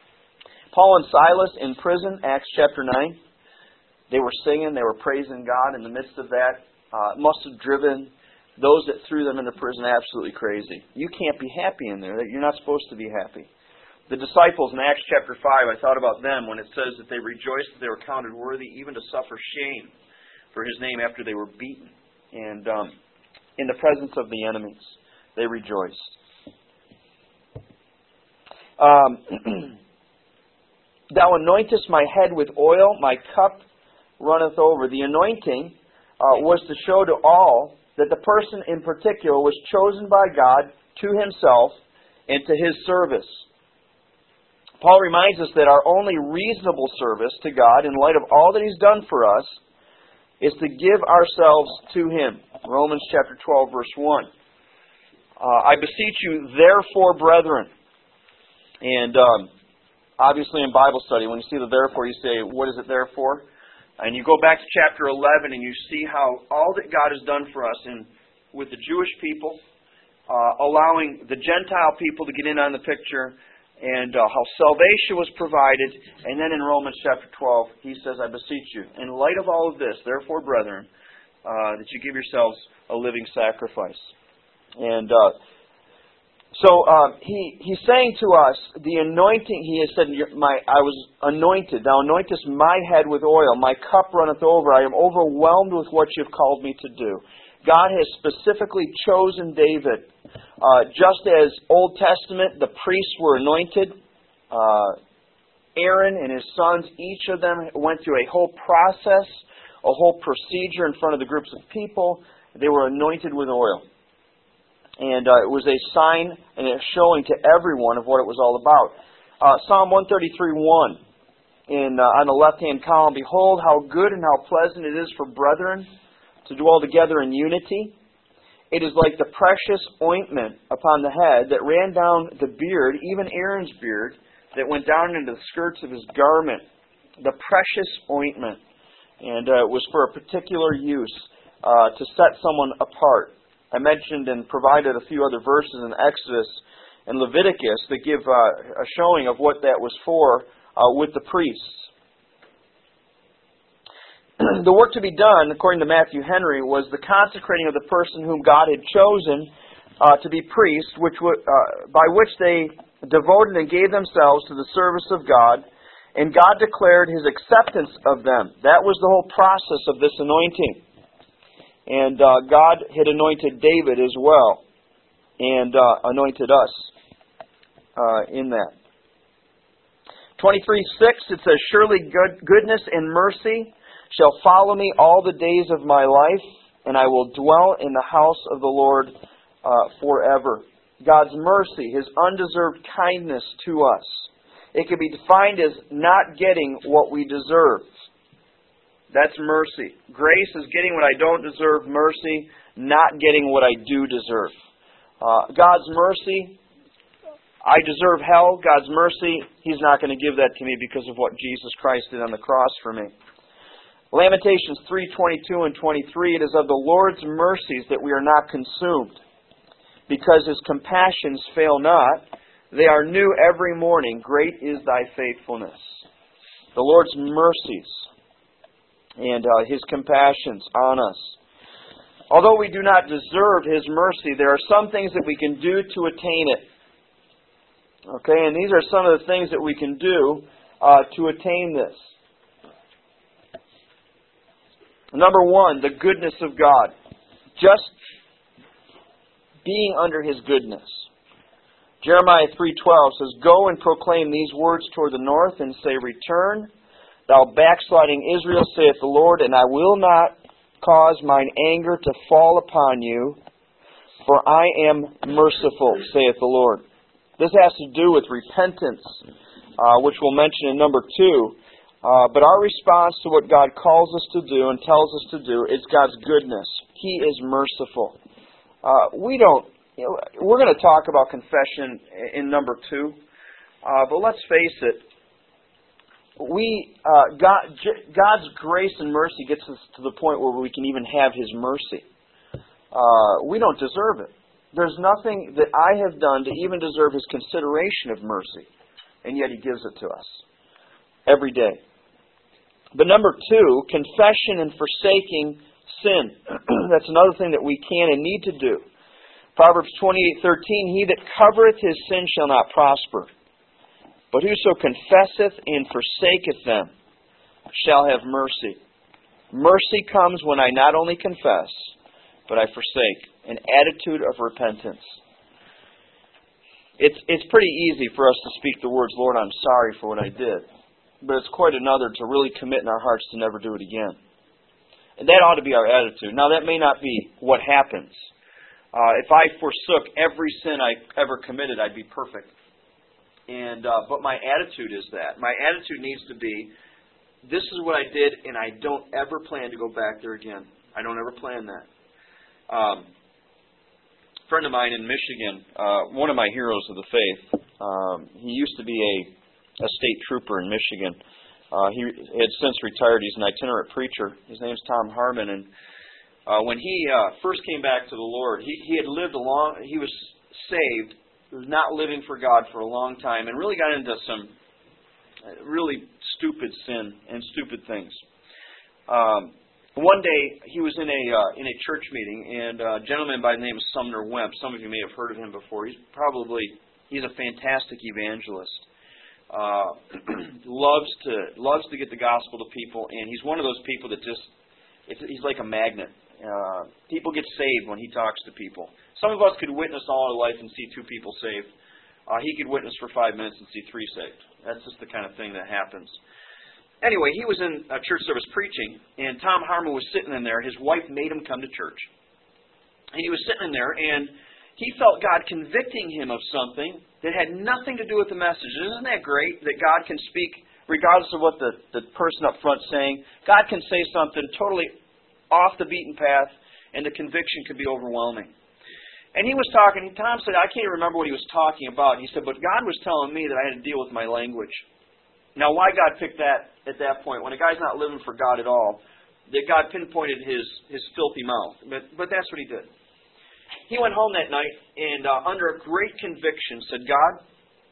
Paul and Silas in prison, Acts chapter nine. They were singing, they were praising God in the midst of that. Uh, it must have driven those that threw them into prison absolutely crazy. You can't be happy in there. You're not supposed to be happy. The disciples in Acts chapter five, I thought about them when it says that they rejoiced that they were counted worthy even to suffer shame for His name after they were beaten. And um, in the presence of the enemies, they rejoiced. Um, Thou anointest my head with oil, my cup runneth over. The anointing uh, was to show to all that the person in particular was chosen by God to Himself and to His service. Paul reminds us that our only reasonable service to God in light of all that He's done for us is to give ourselves to Him. Romans chapter twelve, verse one. Uh, I beseech you, therefore, brethren. And um, obviously in Bible study, when you see the therefore, you say, what is it there for? And you go back to chapter eleven and you see how all that God has done for us in, with the Jewish people, uh, allowing the Gentile people to get in on the picture, and uh, how salvation was provided. And then in Romans chapter twelve, he says, I beseech you, in light of all of this, therefore, brethren, uh, that you give yourselves a living sacrifice. And uh, so uh, he he's saying to us, the anointing, he has said, my, I was anointed, thou anointest my head with oil, my cup runneth over, I am overwhelmed with what you've called me to do. God has specifically chosen David. Uh, just as Old Testament, the priests were anointed, uh, Aaron and his sons, each of them went through a whole process, a whole procedure in front of the groups of people. They were anointed with oil. And uh, it was a sign and a showing to everyone of what it was all about. Uh, Psalm one thirty-three one, in, uh, on the left-hand column, behold how good and how pleasant it is for brethren to dwell together in unity. It is like the precious ointment upon the head that ran down the beard, even Aaron's beard, that went down into the skirts of his garment. The precious ointment. And uh, it was for a particular use, uh, to set someone apart. I mentioned and provided a few other verses in Exodus and Leviticus that give uh, a showing of what that was for uh, with the priests. The work to be done, according to Matthew Henry, was the consecrating of the person whom God had chosen uh, to be priest, which w- uh, by which they devoted and gave themselves to the service of God, and God declared His acceptance of them. That was the whole process of this anointing. And uh, God had anointed David as well, and uh, anointed us uh, in that. twenty-three six, it says, surely good, goodness and mercy shall follow me all the days of my life, and I will dwell in the house of the Lord uh, forever. God's mercy, His undeserved kindness to us. It can be defined as not getting what we deserve. That's mercy. Grace is getting what I don't deserve. Mercy, not getting what I do deserve. Uh, God's mercy, I deserve hell. God's mercy, He's not going to give that to me because of what Jesus Christ did on the cross for me. Lamentations three twenty-two and twenty-three, it is of the Lord's mercies that we are not consumed, because His compassions fail not. They are new every morning. Great is Thy faithfulness. The Lord's mercies and uh, His compassions on us. Although we do not deserve His mercy, there are some things that we can do to attain it. Okay, and these are some of the things that we can do uh, to attain this. Number one, the goodness of God. Just being under His goodness. Jeremiah three twelve says, Go and proclaim these words toward the north, and say, Return, thou backsliding Israel, saith the Lord, and I will not cause mine anger to fall upon you, for I am merciful, saith the Lord. This has to do with repentance, uh, which we'll mention in number two. Uh, but our response to what God calls us to do and tells us to do is God's goodness. He is merciful. Uh, we don't, you know, we're going to talk about confession in number two, uh, but let's face it, we uh, God, God's grace and mercy gets us to the point where we can even have His mercy. Uh, we don't deserve it. There's nothing that I have done to even deserve His consideration of mercy, and yet He gives it to us every day. But number two, confession and forsaking sin. That's another thing that we can and need to do. Proverbs twenty-eight thirteen, He that covereth his sin shall not prosper, but whoso confesseth and forsaketh them shall have mercy. Mercy comes when I not only confess, but I forsake. An attitude of repentance. It's, it's pretty easy for us to speak the words, Lord, I'm sorry for what I did. But it's quite another to really commit in our hearts to never do it again. And that ought to be our attitude. Now, that may not be what happens. Uh, if I forsook every sin I ever committed, I'd be perfect. And uh, but my attitude is that. My attitude needs to be, this is what I did, and I don't ever plan to go back there again. I don't ever plan that. Um, a friend of mine in Michigan, uh, one of my heroes of the faith, um, he used to be a a state trooper in Michigan. Uh, he had since retired. He's an itinerant preacher. His name's Tom Harmon. And uh, when he uh, first came back to the Lord, he, he had lived a long, he was saved, was not living for God for a long time, and really got into some really stupid sin and stupid things. Um, one day, he was in a uh, in a church meeting, and a gentleman by the name of Sumner Wemp, some of you may have heard of him before. He's probably, he's a fantastic evangelist. Uh, loves to loves to get the gospel to people, and he's one of those people that just it's, he's like a magnet. Uh, people get saved when he talks to people. Some of us could witness all our life and see two people saved. Uh, he could witness for five minutes and see three saved. That's just the kind of thing that happens. Anyway, he was in a church service preaching, and Tom Harmon was sitting in there. His wife made him come to church, and he was sitting in there, and he felt God convicting him of something that had nothing to do with the message. Isn't that great that God can speak regardless of what the, the person up front is saying? God can say something totally off the beaten path, and the conviction could be overwhelming. And he was talking, Tom said, I can't remember what he was talking about. He said, but God was telling me that I had to deal with my language. Now, why God picked that at that point, when a guy's not living for God at all, that God pinpointed his, his filthy mouth. But, but that's what he did. He went home that night and uh, under a great conviction said, God,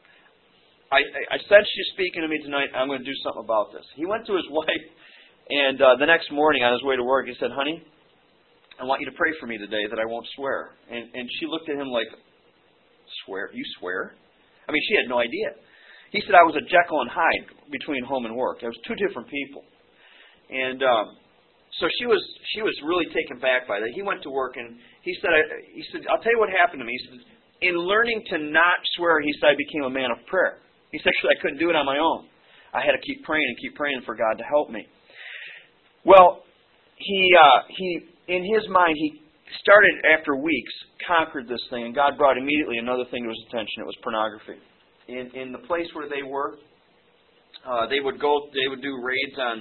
I, I, I sense you speaking to me tonight. I'm going to do something about this. He went to his wife, and uh, the next morning on his way to work, he said, honey, I want you to pray for me today that I won't swear. And, and she looked at him like, swear? You swear? I mean, she had no idea. He said I was a Jekyll and Hyde between home and work. It was two different people. And um, so she was she was really taken back by that. He went to work, and he said, I, he said, I'll tell you what happened to me. He said, in learning to not swear, he said, I became a man of prayer. He said, actually, I couldn't do it on my own. I had to keep praying and keep praying for God to help me. Well, he uh, he in his mind, he started after weeks, conquered this thing, and God brought immediately another thing to his attention. It was pornography. In in the place where they were, uh, they would go, they would do raids on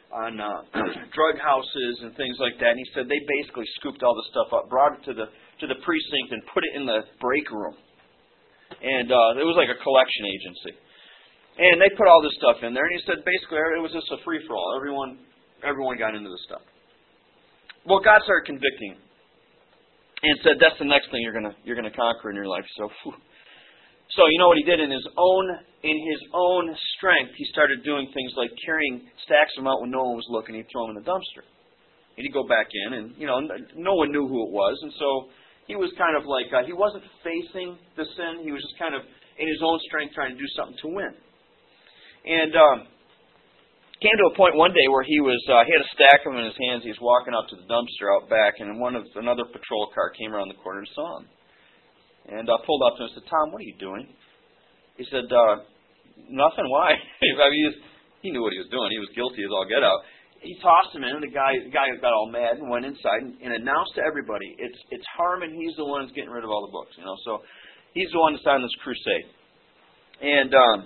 on uh, drug houses and things like that. And he said they basically scooped all this stuff up, brought it to the to the precinct, and put it in the break room. And uh, it was like a collection agency. And they put all this stuff in there. And he said basically it was just a free for all. Everyone everyone got into this stuff. Well, God started convicting him and said that's the next thing you're gonna you're gonna conquer in your life. So. Whew. So you know what he did in his own in his own strength, he started doing things like carrying stacks of them out when no one was looking. He'd throw them in the dumpster. And he'd go back in, and you know no one knew who it was, and so he was kind of like uh, he wasn't facing the sin. He was just kind of in his own strength trying to do something to win. And um, came to a point one day where he was uh, he had a stack of them in his hands. He was walking up to the dumpster out back, and one of another patrol car came around the corner and saw him. And I uh, pulled up to him and said, "Tom, what are you doing?" He said, uh, "Nothing. Why?" I mean, he, was, he knew what he was doing. He was guilty as all get out. He tossed him in, and the guy, the guy got all mad and went inside and, and announced to everybody, "It's it's Harmon. He's the one who's getting rid of all the books." You know, so he's the one that's on this crusade. And um,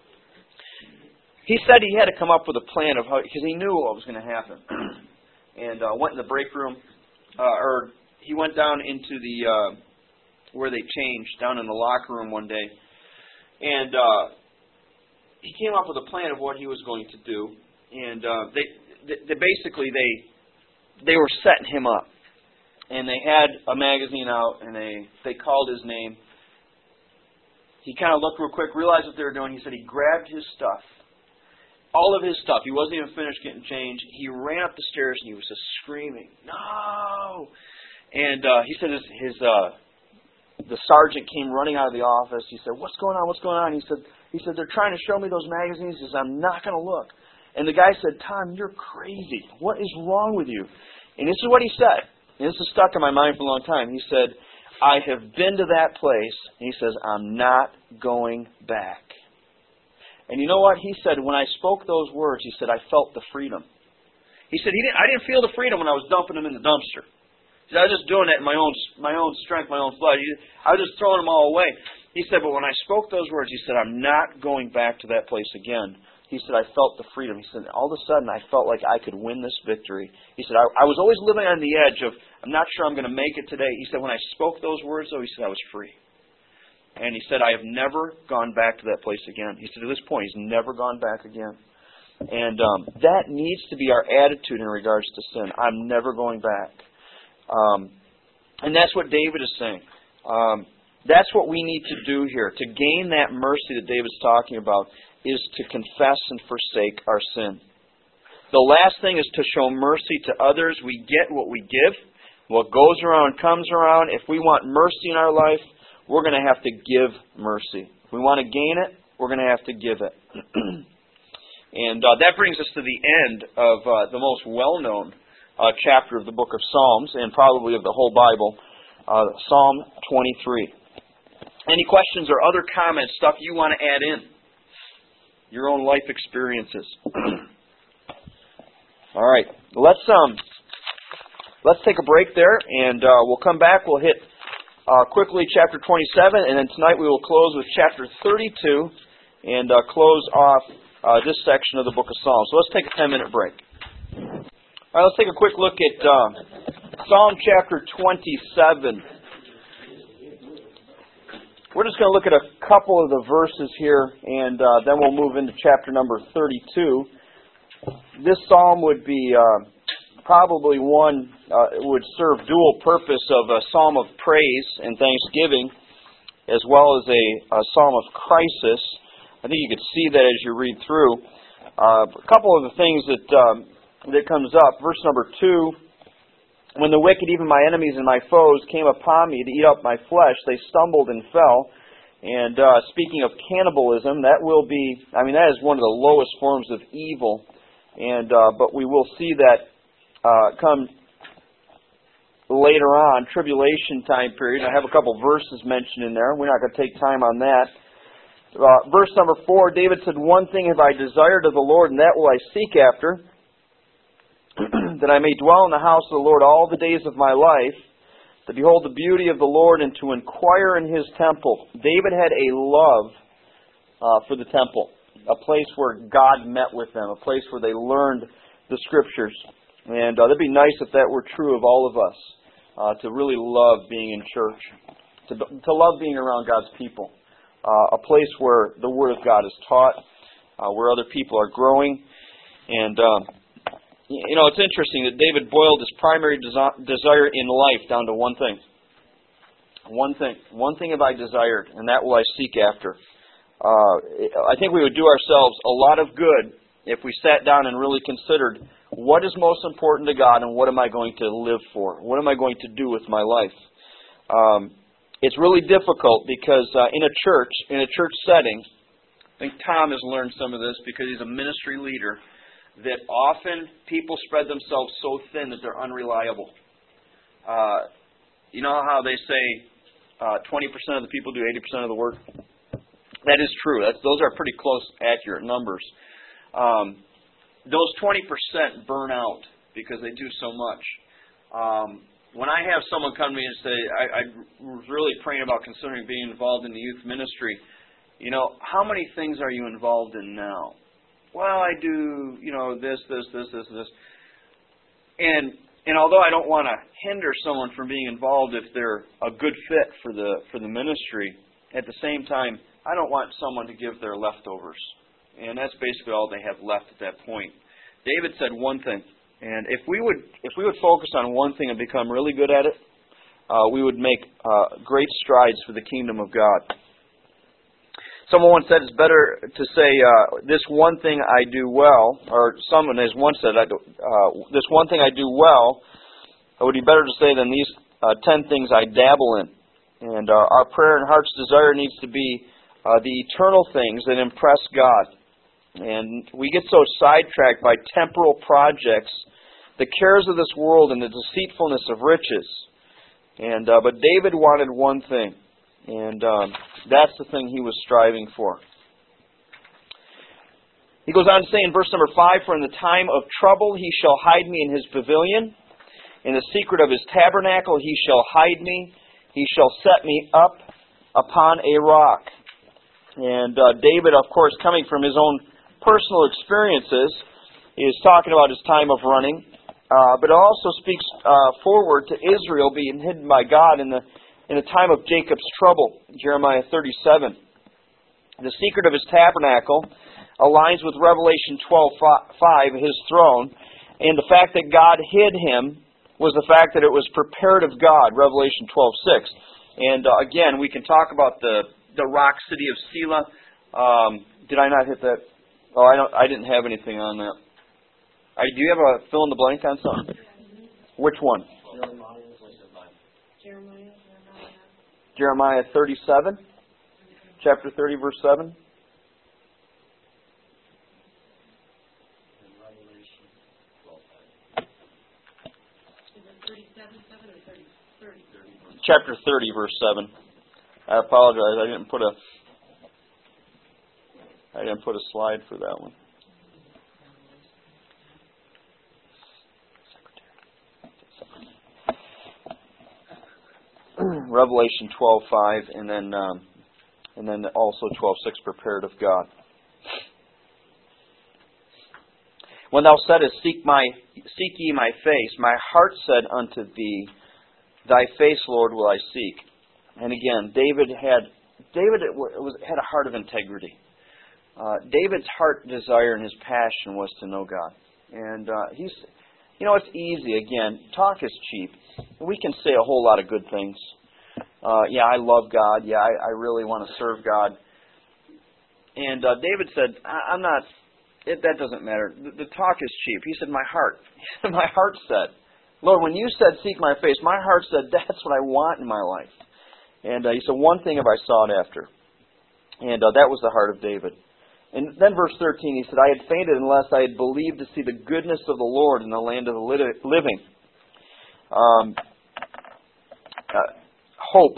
he said he had to come up with a plan of how, because he knew what was going to happen. And uh, went in the break room, uh, or he went down into the. Uh, where they changed, down in the locker room one day. And uh, he came up with a plan of what he was going to do. And uh, they, they, they basically, they they were setting him up. And they had a magazine out, and they, they called his name. He kind of looked real quick, realized what they were doing. He said he grabbed his stuff, all of his stuff. He wasn't even finished getting changed. He ran up the stairs, and he was just screaming, "No!" And uh, he said his... his uh, The sergeant came running out of the office. He said, "What's going on? What's going on?" He said, "He said they're trying to show me those magazines." He says, "I'm not going to look." And the guy said, "Tom, you're crazy. What is wrong with you?" And this is what he said. And this has stuck in my mind for a long time. He said, "I have been to that place." And he says, "I'm not going back." And you know what? He said, when I spoke those words, he said, I felt the freedom. He said, he didn't, I didn't feel the freedom when I was dumping them in the dumpster. I was just doing it in my own my own strength, my own blood. I was just throwing them all away. He said, but when I spoke those words, he said, I'm not going back to that place again. He said, I felt the freedom. He said, all of a sudden, I felt like I could win this victory. He said, I, I was always living on the edge of, I'm not sure I'm going to make it today. He said, when I spoke those words, though, he said, I was free. And he said, I have never gone back to that place again. He said, to this point, he's never gone back again. And um, that needs to be our attitude in regards to sin. I'm never going back. Um, and that's what David is saying. Um, that's what we need to do here. To gain that mercy that David's talking about is to confess and forsake our sin. The last thing is to show mercy to others. We get what we give. What goes around comes around. If we want mercy in our life, we're going to have to give mercy. If we want to gain it, we're going to have to give it. And uh, that brings us to the end of uh, the most well-known Uh, chapter of the book of Psalms, and probably of the whole Bible, uh, Psalm twenty-three. Any questions or other comments, stuff you want to add in? Your own life experiences. All right, let's um, let's take a break there, and uh, we'll come back. We'll hit uh, quickly chapter twenty-seven, and then tonight we will close with chapter thirty-two, and uh, close off uh, this section of the book of Psalms. So let's take a ten-minute break. All right, let's take a quick look at uh, Psalm chapter twenty-seven. We're just going to look at a couple of the verses here, and uh, then we'll move into chapter number thirty-two. This psalm would be uh, probably one, uh, would serve dual purpose of a psalm of praise and thanksgiving, as well as a, a psalm of crisis. I think you could see that as you read through. Uh, a couple of the things that... Um, that comes up. Verse number two, when the wicked, even my enemies and my foes, came upon me to eat up my flesh, they stumbled and fell. And uh, speaking of cannibalism, that will be, I mean, that is one of the lowest forms of evil. And uh, but we will see that uh, come later on, tribulation time period. I have a couple verses mentioned in there. We're not going to take time on that. Uh, verse number four, David said, one thing have I desired of the Lord, and that will I seek after, that I may dwell in the house of the Lord all the days of my life, to behold the beauty of the Lord and to inquire in His temple. David had a love uh, for the temple, a place where God met with them, a place where they learned the Scriptures. And uh, that'd be nice if that were true of all of us, uh, to really love being in church, to, to love being around God's people, uh, a place where the Word of God is taught, uh, where other people are growing. And, um, you know, it's interesting that David boiled his primary desi- desire in life down to one thing. One thing. One thing have I desired, and that will I seek after. Uh, I think we would do ourselves a lot of good if we sat down and really considered what is most important to God and what am I going to live for? What am I going to do with my life? Um, it's really difficult because uh, in a church, in a church setting, I think Tom has learned some of this because he's a ministry leader, that often people spread themselves so thin that they're unreliable. Uh, you know how they say uh, twenty percent of the people do eighty percent of the work? That is true. That's, those are pretty close, accurate numbers. Um, those twenty percent burn out because they do so much. Um, when I have someone come to me and say, I, I was really praying about considering being involved in the youth ministry, you know, how many things are you involved in now? Well, I do, you know, this, this, this, this, this. And and although I don't want to hinder someone from being involved if they're a good fit for the for the ministry, at the same time, I don't want someone to give their leftovers. And that's basically all they have left at that point. David said one thing, and if we would if we would focus on one thing and become really good at it, uh, we would make uh, great strides for the kingdom of God. Someone once said it's better to say, uh, this one thing I do well, or someone has once said, I do, uh, this one thing I do well, it would be better to say than these uh, ten things I dabble in. And uh, our prayer and heart's desire needs to be uh, the eternal things that impress God. And we get so sidetracked by temporal projects, the cares of this world and the deceitfulness of riches. And uh, but David wanted one thing. And um, that's the thing he was striving for. He goes on to say in verse number five, for in the time of trouble he shall hide me in his pavilion. In the secret of his tabernacle he shall hide me. He shall set me up upon a rock. And uh, David, of course, coming from his own personal experiences, is talking about his time of running. Uh, but it also speaks uh, forward to Israel being hidden by God in the in the time of Jacob's trouble, Jeremiah thirty-seven. The secret of his tabernacle aligns with Revelation twelve five, his throne, and the fact that God hid him was the fact that it was prepared of God, Revelation twelve six. And uh, again, we can talk about the, the rock city of Selah. Um, did I not hit that? Oh, I don't. I didn't have anything on that. I, do you have a fill in the blank on something? Which one? Jeremiah. Jeremiah thirty-seven, chapter thirty, verse seven. Chapter thirty, verse seven. I apologize. I didn't put a. I didn't put a slide for that one. Revelation twelve five, and then um, and then also twelve six, prepared of God. When thou saidst, seek my seek ye my face, my heart said unto thee, thy face, Lord, will I seek. And again, David had David was had a heart of integrity. Uh, David's heart desire and his passion was to know God. And uh, he's, you know, it's easy. Again, talk is cheap. We can say a whole lot of good things. Uh, yeah, I love God. Yeah, I, I really want to serve God. And uh, David said, I, I'm not, it, that doesn't matter. The, the talk is cheap. He said, my heart. My heart said, Lord, when you said, seek my face, my heart said, that's what I want in my life. And uh, he said, one thing have I sought after. And uh, that was the heart of David. And then verse thirteen, he said, I had fainted unless I had believed to see the goodness of the Lord in the land of the living. Um, uh, hope.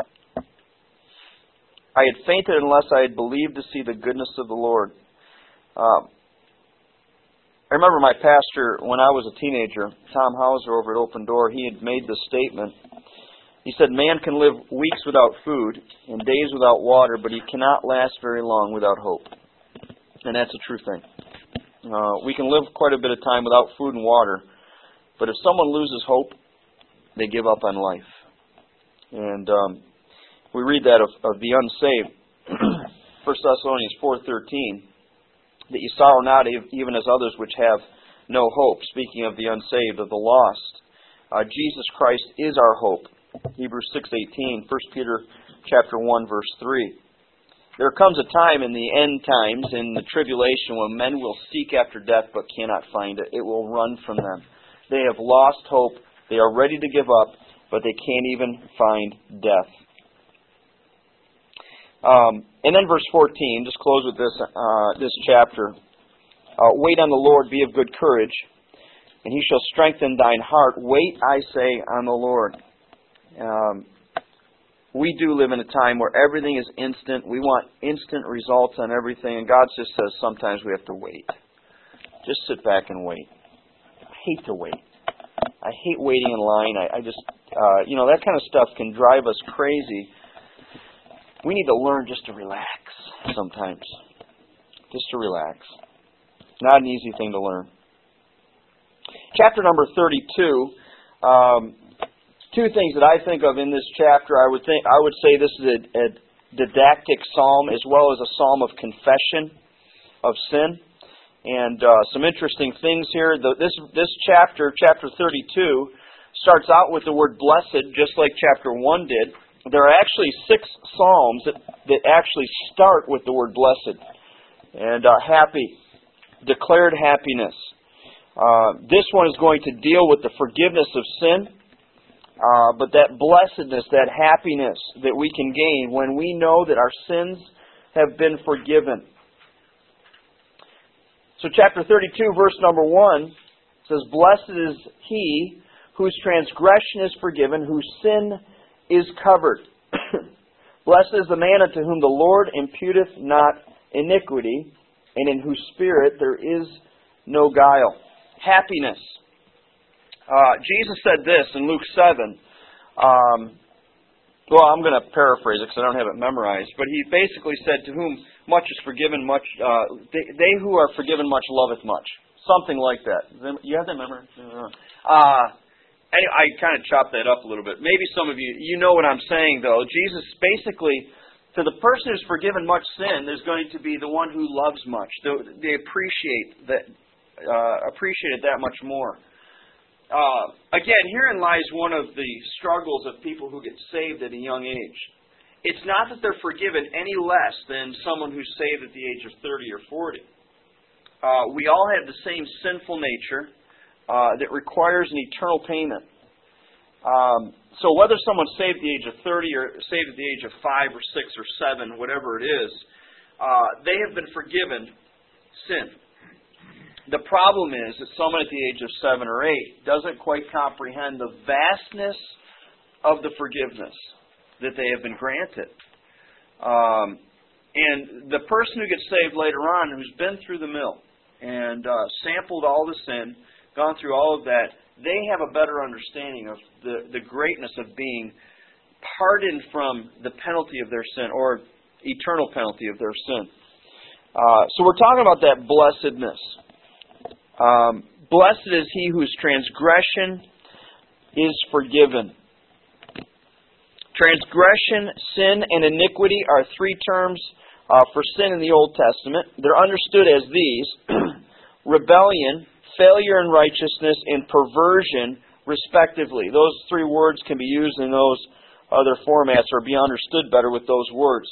I had fainted unless I had believed to see the goodness of the Lord. Um, I remember my pastor, when I was a teenager, Tom Hauser over at Open Door, he had made this statement. He said, man can live weeks without food and days without water, but he cannot last very long without hope. And that's a true thing. Uh, we can live quite a bit of time without food and water, but if someone loses hope, they give up on life. And um, we read that of, of the unsaved. First Thessalonians four thirteen, that you sorrow not even as others which have no hope. Speaking of the unsaved, of the lost. Uh, Jesus Christ is our hope. Hebrews six eighteen, First Peter chapter one, verse three. There comes a time in the end times, in the tribulation, when men will seek after death but cannot find it. It will run from them. They have lost hope. They are ready to give up, but they can't even find death. Um, and then verse fourteen, just close with this uh, this chapter. Uh, Wait on the Lord, be of good courage, and He shall strengthen thine heart. Wait, I say, on the Lord. Um, we do live in a time where everything is instant. We want instant results on everything, and God just says sometimes we have to wait. Just sit back and wait. I hate to wait. I hate waiting in line. I, I just, uh, you know, that kind of stuff can drive us crazy. We need to learn just to relax sometimes. Just to relax. Not an easy thing to learn. Chapter number thirty-two. Um, two things that I think of in this chapter. I would think I would say this is a, a didactic psalm as well as a psalm of confession of sin. And uh, some interesting things here. The, this this chapter, chapter thirty-two, starts out with the word blessed, just like chapter one did. There are actually six psalms that, that actually start with the word blessed. And uh, happy, declared happiness. Uh, this one is going to deal with the forgiveness of sin. Uh, but that blessedness, that happiness that we can gain when we know that our sins have been forgiven. So chapter thirty-two, verse number one says, Blessed is he whose transgression is forgiven, whose sin is covered. Blessed is the man unto whom the Lord imputeth not iniquity, and in whose spirit there is no guile. Happiness. Uh, Jesus said this in Luke seven. Um, well, I'm going to paraphrase it because I don't have it memorized. But he basically said, to whom much is forgiven, much uh, they, they who are forgiven much loveth much. Something like that. You have that memorized? Uh, I kind of chopped that up a little bit. Maybe some of you, you know what I'm saying, though. Jesus basically, to the person who's forgiven much sin, there's going to be the one who loves much. They appreciate that, uh, appreciate it that much more. Uh, again, herein lies one of the struggles of people who get saved at a young age. It's not that they're forgiven any less than someone who's saved at the age of thirty or forty. Uh, we all have the same sinful nature uh, that requires an eternal payment. Um, so whether someone's saved at the age of thirty or saved at the age of five or six or seven, whatever it is, uh, they have been forgiven sin. The problem is that someone at the age of seven or eight doesn't quite comprehend the vastness of the forgiveness that they have been granted. Um, and the person who gets saved later on, who's been through the mill and uh, sampled all the sin, gone through all of that, they have a better understanding of the, the greatness of being pardoned from the penalty of their sin, or eternal penalty of their sin. Uh, so we're talking about that blessedness. Um, Blessed is he whose transgression is forgiven. Transgression, sin, and iniquity are three terms uh, for sin in the Old Testament. They're understood as these: rebellion, failure in righteousness, and perversion, respectively. Those three words can be used in those other formats, or be understood better with those words.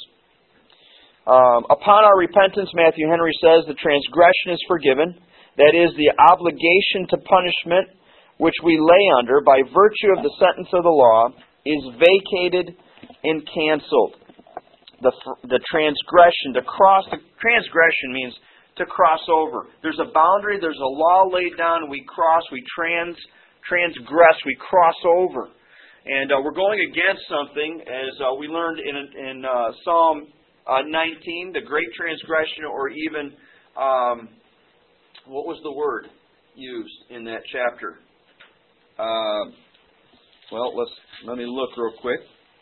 Um, upon our repentance, Matthew Henry says, the transgression is forgiven. That is, the obligation to punishment which we lay under by virtue of the sentence of the law is vacated and canceled. The, the transgression, to cross, the transgression means to cross over. There's a boundary, there's a law laid down, we cross, we trans, transgress, we cross over. And uh, we're going against something, as uh, we learned in, in uh, Psalm uh, nineteen, the great transgression, or even... Um, What was the word used in that chapter? Uh, well, let's let me look real quick.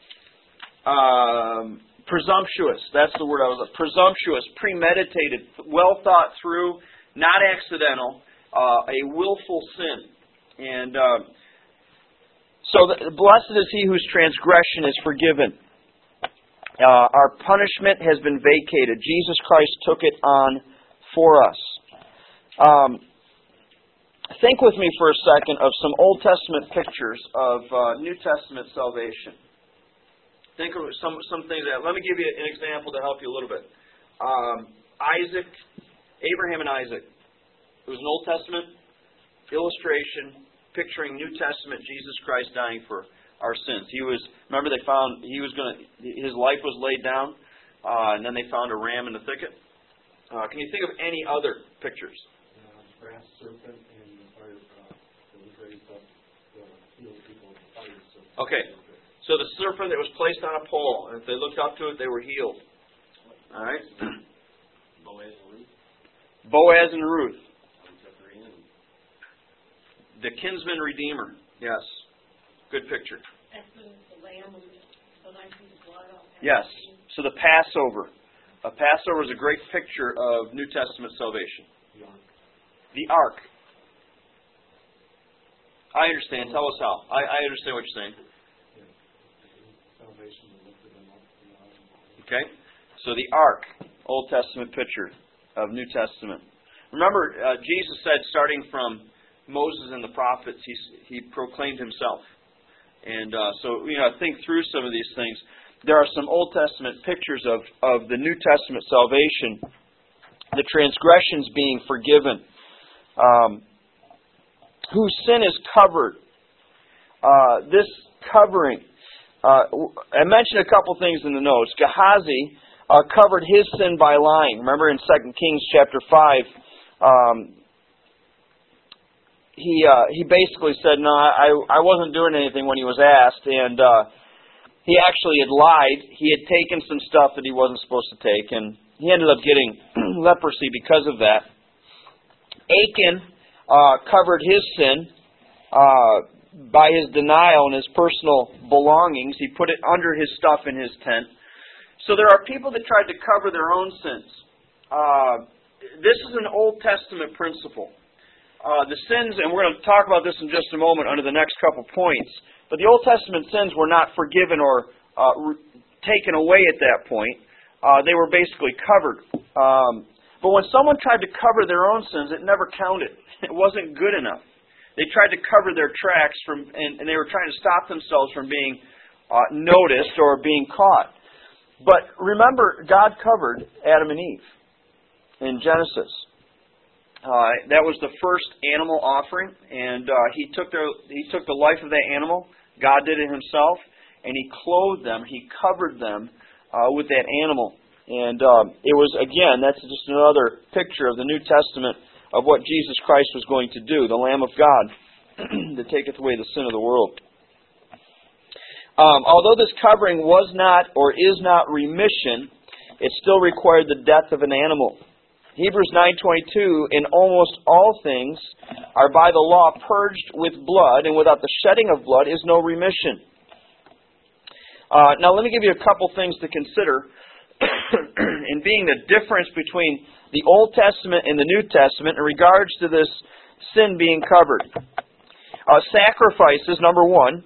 Um, presumptuous. That's the word I was. Presumptuous, premeditated, well thought through, not accidental, uh, a willful sin. And uh, so the, blessed is he whose transgression is forgiven. Uh, our punishment has been vacated. Jesus Christ took it on for us. Um, think with me for a second of some Old Testament pictures of uh, New Testament salvation. Think of some some things that. Let me give you an example to help you a little bit. Um, Isaac, Abraham and Isaac. It was an Old Testament illustration picturing New Testament Jesus Christ dying for our sins. He was. Remember, they found he was going to. His life was laid down, uh, and then they found a ram in the thicket. Uh, can you think of any other pictures? Uh, brass serpent and the fire pot that was raised up to heal people with the fire serpent. Okay. So the serpent that was placed on a pole, and if they looked up to it, they were healed. All right? Boaz and Ruth. Boaz and Ruth. The kinsman redeemer. Yes. Good picture. That's the the lamb with the nineteen blood on it. Yes. So the Passover. A Passover is a great picture of New Testament salvation. The ark. I understand. Tell us how. I, I understand what you're saying. Okay? So the ark, Old Testament picture of New Testament. Remember, uh, Jesus said, starting from Moses and the prophets, he, he proclaimed himself. And uh, so, you know, think through some of these things. There are some Old Testament pictures of, of the New Testament salvation, the transgressions being forgiven, um, whose sin is covered. Uh, this covering. Uh, I mentioned a couple things in the notes. Gehazi uh, covered his sin by lying. Remember in Second Kings chapter five, um, he uh, he basically said, no, I, I wasn't doing anything when he was asked. And uh, he actually had lied. He had taken some stuff that he wasn't supposed to take. And he ended up getting leprosy because of that. Achan uh, covered his sin uh by his denial and his personal belongings. He put it under his stuff in his tent. So there are people that tried to cover their own sins. Uh, this is an Old Testament principle. Uh, the sins, and we're going to talk about this in just a moment under the next couple points, but the Old Testament sins were not forgiven or uh, re- taken away at that point. Uh, they were basically covered. Um, but when someone tried to cover their own sins, it never counted. It wasn't good enough. They tried to cover their tracks from, and, and they were trying to stop themselves from being uh, noticed or being caught. But remember, God covered Adam and Eve in Genesis. Uh, that was the first animal offering, and uh, He took their He took the life of that animal. God did it Himself, and He clothed them. He covered them uh, with that animal. And um, it was again, that's just another picture of the New Testament, of what Jesus Christ was going to do, the Lamb of God, that taketh away the sin of the world. Um, although this covering was not or is not remission, it still required the death of an animal. Hebrews nine twenty-two, in almost all things are by the law purged with blood, and without the shedding of blood is no remission. Uh, now let me give you a couple things to consider in being the difference between the Old Testament and the New Testament in regards to this sin being covered. Uh, sacrifices, number one.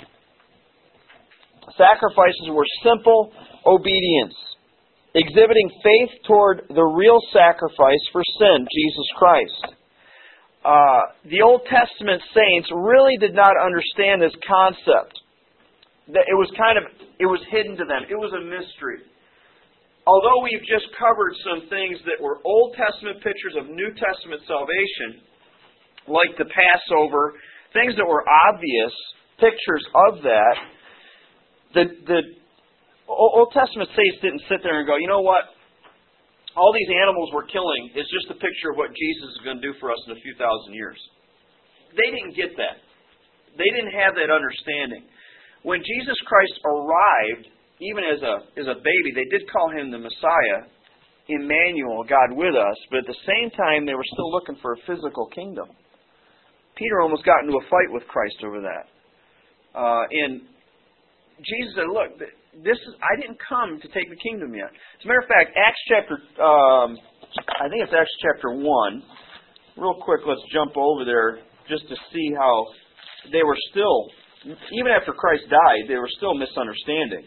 Sacrifices were simple obedience, exhibiting faith toward the real sacrifice for sin, Jesus Christ. Uh, the Old Testament saints really did not understand this concept. It was kind of, it was hidden to them. It was a mystery. Although we've just covered some things that were Old Testament pictures of New Testament salvation, like the Passover, things that were obvious pictures of that, the, the Old Testament saints didn't sit there and go, you know what? All these animals we're killing is just a picture of what Jesus is going to do for us in a few thousand years. They didn't get that. They didn't have that understanding. When Jesus Christ arrived, even as a as a baby, they did call Him the Messiah, Emmanuel, God with us, but at the same time they were still looking for a physical kingdom. Peter almost got into a fight with Christ over that. Uh, and Jesus said, look, this is I didn't come to take the kingdom yet. As a matter of fact, Acts chapter um, I think it's Acts chapter one. Real quick, let's jump over there just to see how they were still, even after Christ died, they were still misunderstanding.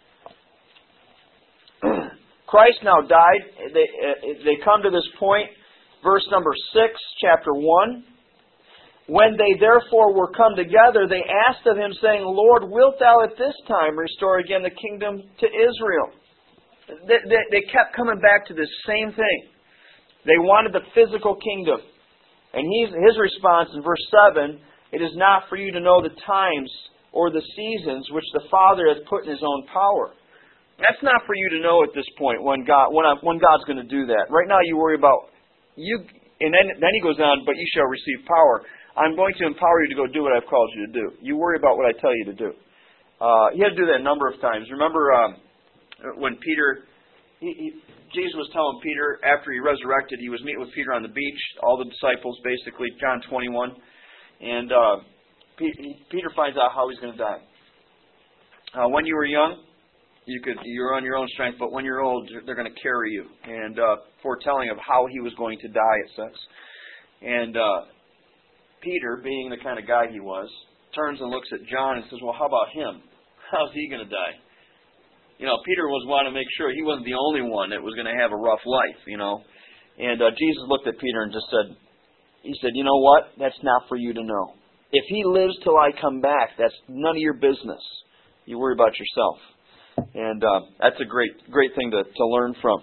Christ now died. They, they come to this point, verse number six, chapter one. When they therefore were come together, they asked of him, saying, Lord, wilt thou at this time restore again the kingdom to Israel? They, they, they kept coming back to this same thing. They wanted the physical kingdom. And he's, his response in verse seven, it is not for you to know the times or the seasons which the Father has put in his own power. That's not for you to know at this point when God when, I, when God's going to do that. Right now you worry about, you, and then, then he goes on, but you shall receive power. I'm going to empower you to go do what I've called you to do. You worry about what I tell you to do. Uh, he had to do that a number of times. Remember um, when Peter, he, he, Jesus was telling Peter after he resurrected, he was meeting with Peter on the beach, all the disciples basically, John twenty-one. And uh, Peter finds out how he's going to die. Uh, when you were young, you could you were on your own strength, but when you're old, they're going to carry you. And uh, foretelling of how he was going to die, it says. And uh, Peter, being the kind of guy he was, turns and looks at John and says, well, how about him? How's he going to die? You know, Peter was wanting to make sure he wasn't the only one that was going to have a rough life, you know. And uh, Jesus looked at Peter and just said, he said, you know what? That's not for you to know. If he lives till I come back, that's none of your business. You worry about yourself. And uh, that's a great great thing to, to learn from.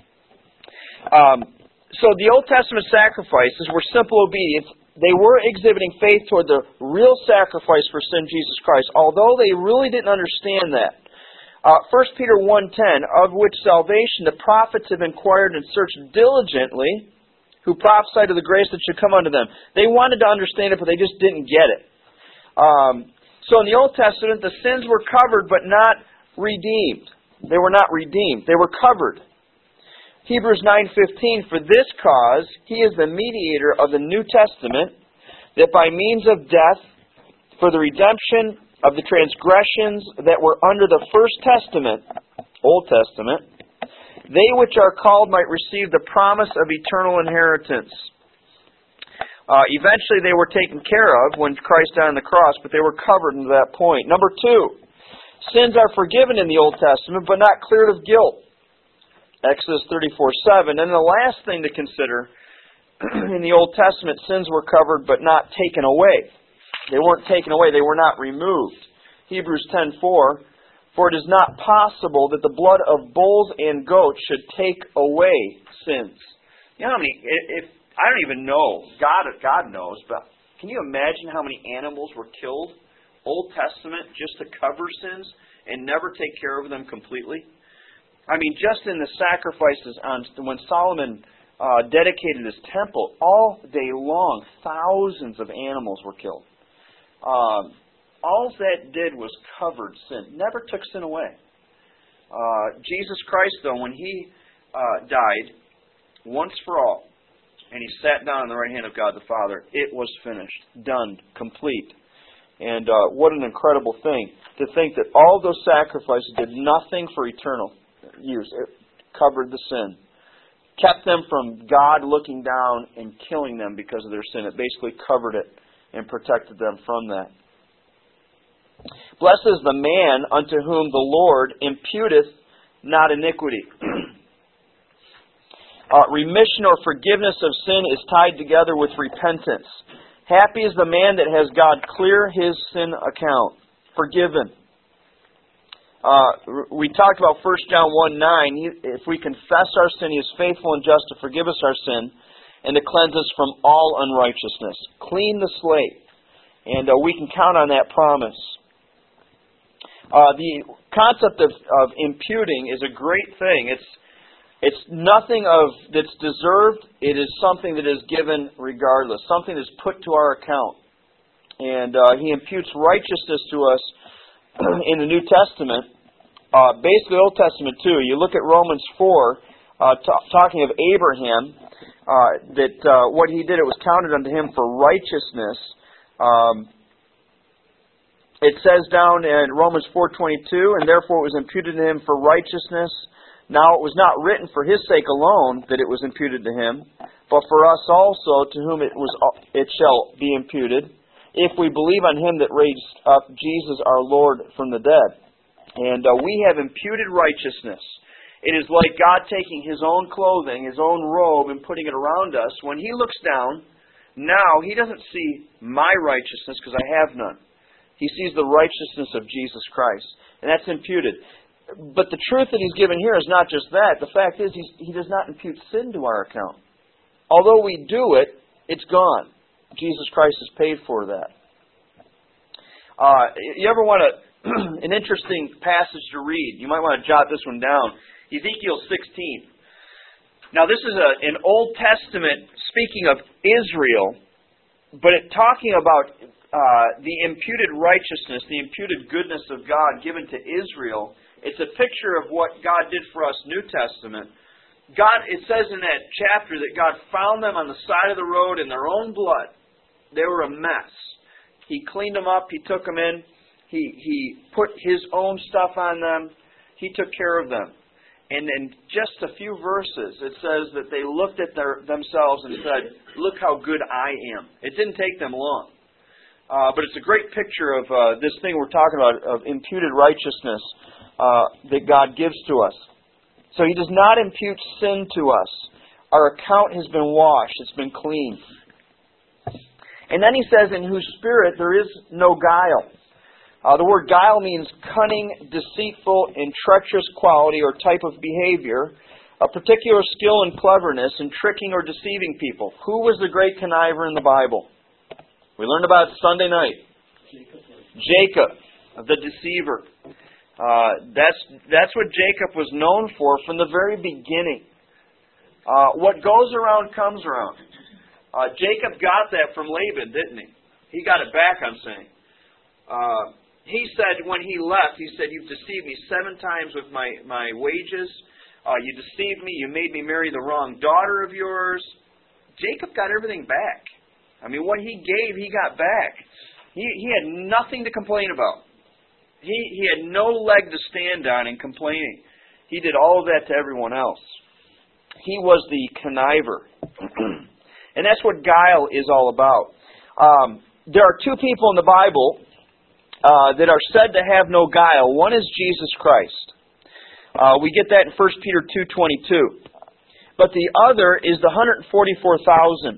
Um, so the Old Testament sacrifices were simple obedience. They were exhibiting faith toward the real sacrifice for sin, Jesus Christ, although they really didn't understand that. Uh, First Peter one ten, of which salvation the prophets have inquired and searched diligently, who prophesied of the grace that should come unto them. They wanted to understand it, but they just didn't get it. Um, so in the Old Testament, the sins were covered, but not redeemed. They were not redeemed. They were covered. Hebrews nine fifteen, for this cause he is the mediator of the New Testament, that by means of death, for the redemption of the transgressions that were under the first testament, Old Testament, they which are called might receive the promise of eternal inheritance. Uh, eventually they were taken care of when Christ died on the cross, but they were covered to that point. Number two, sins are forgiven in the Old Testament, but not cleared of guilt. Exodus thirty-four seven. And the last thing to consider, in the Old Testament, sins were covered but not taken away. They weren't taken away. They were not removed. Hebrews ten four. For it is not possible that the blood of bulls and goats should take away sins. You know how many, if, I don't even know, God, God knows, but can you imagine how many animals were killed, Old Testament, just to cover sins and never take care of them completely? I mean, just in the sacrifices on when Solomon uh, dedicated his temple, all day long, thousands of animals were killed. Um, all that did was covered sin, never took sin away. Uh, Jesus Christ, though, when he uh, died once for all, and he sat down on the right hand of God the Father, it was finished, done, complete. And uh, what an incredible thing to think that all those sacrifices did nothing for eternal use. It covered the sin. Kept them from God looking down and killing them because of their sin. It basically covered it and protected them from that. Blessed is the man unto whom the Lord imputeth not iniquity. uh, remission or forgiveness of sin is tied together with repentance. Happy is the man that has God clear his sin account. Forgiven. Uh, we talked about First John one nine. If we confess our sin, He is faithful and just to forgive us our sin and to cleanse us from all unrighteousness. Clean the slate. And uh, we can count on that promise. Uh, the concept of, of imputing is a great thing. It's it's nothing of that's deserved. It is something that is given regardless. Something that's put to our account. And uh, He imputes righteousness to us in the New Testament, uh, basically Old Testament too. You look at Romans four, uh, t- talking of Abraham, uh, that uh, what he did, it was counted unto him for righteousness. Um, it says down in Romans four twenty-two, and therefore it was imputed to him for righteousness. Now it was not written for his sake alone that it was imputed to him, but for us also, to whom it was it shall be imputed, if we believe on him that raised up Jesus our Lord from the dead. And uh, we have imputed righteousness. It is like God taking His own clothing, His own robe, and putting it around us. When He looks down, now He doesn't see my righteousness because I have none. He sees the righteousness of Jesus Christ. And that's imputed. But the truth that He's given here is not just that. The fact is he's, He does not impute sin to our account. Although we do it, it's gone. Jesus Christ has paid for that. Uh, you ever want to, an interesting passage to read? You might want to jot this one down. Ezekiel sixteen. Now this is a, an Old Testament speaking of Israel, but it talking about uh, the imputed righteousness, the imputed goodness of God given to Israel. It's a picture of what God did for us, New Testament. God, it says in that chapter that God found them on the side of the road in their own blood. They were a mess. He cleaned them up. He took them in. He, he put His own stuff on them. He took care of them. And in just a few verses, it says that they looked at their, themselves and said, look how good I am. It didn't take them long. Uh, but it's a great picture of uh, this thing we're talking about, of imputed righteousness uh, that God gives to us. So He does not impute sin to us. Our account has been washed. It's been cleaned. And then He says, in whose spirit there is no guile. Uh, the word guile means cunning, deceitful, and treacherous quality or type of behavior, a particular skill and cleverness in tricking or deceiving people. Who was the great conniver in the Bible? We learned about it Sunday night. Jacob, the deceiver. Uh, that's that's what Jacob was known for from the very beginning. Uh, what goes around comes around. Uh, Jacob got that from Laban, didn't he? He got it back, I'm saying. Uh, He said when he left, he said, you've deceived me seven times with my, my wages. Uh, you deceived me. You made me marry the wrong daughter of yours. Jacob got everything back. I mean, what he gave, he got back. He, he had nothing to complain about. He, he had no leg to stand on in complaining. He did all of that to everyone else. He was the conniver. And that's what guile is all about. Um, there are two people in the Bible Uh, that are said to have no guile. One is Jesus Christ. Uh, we get that in First Peter two twenty-two. But the other is the one hundred forty-four thousand.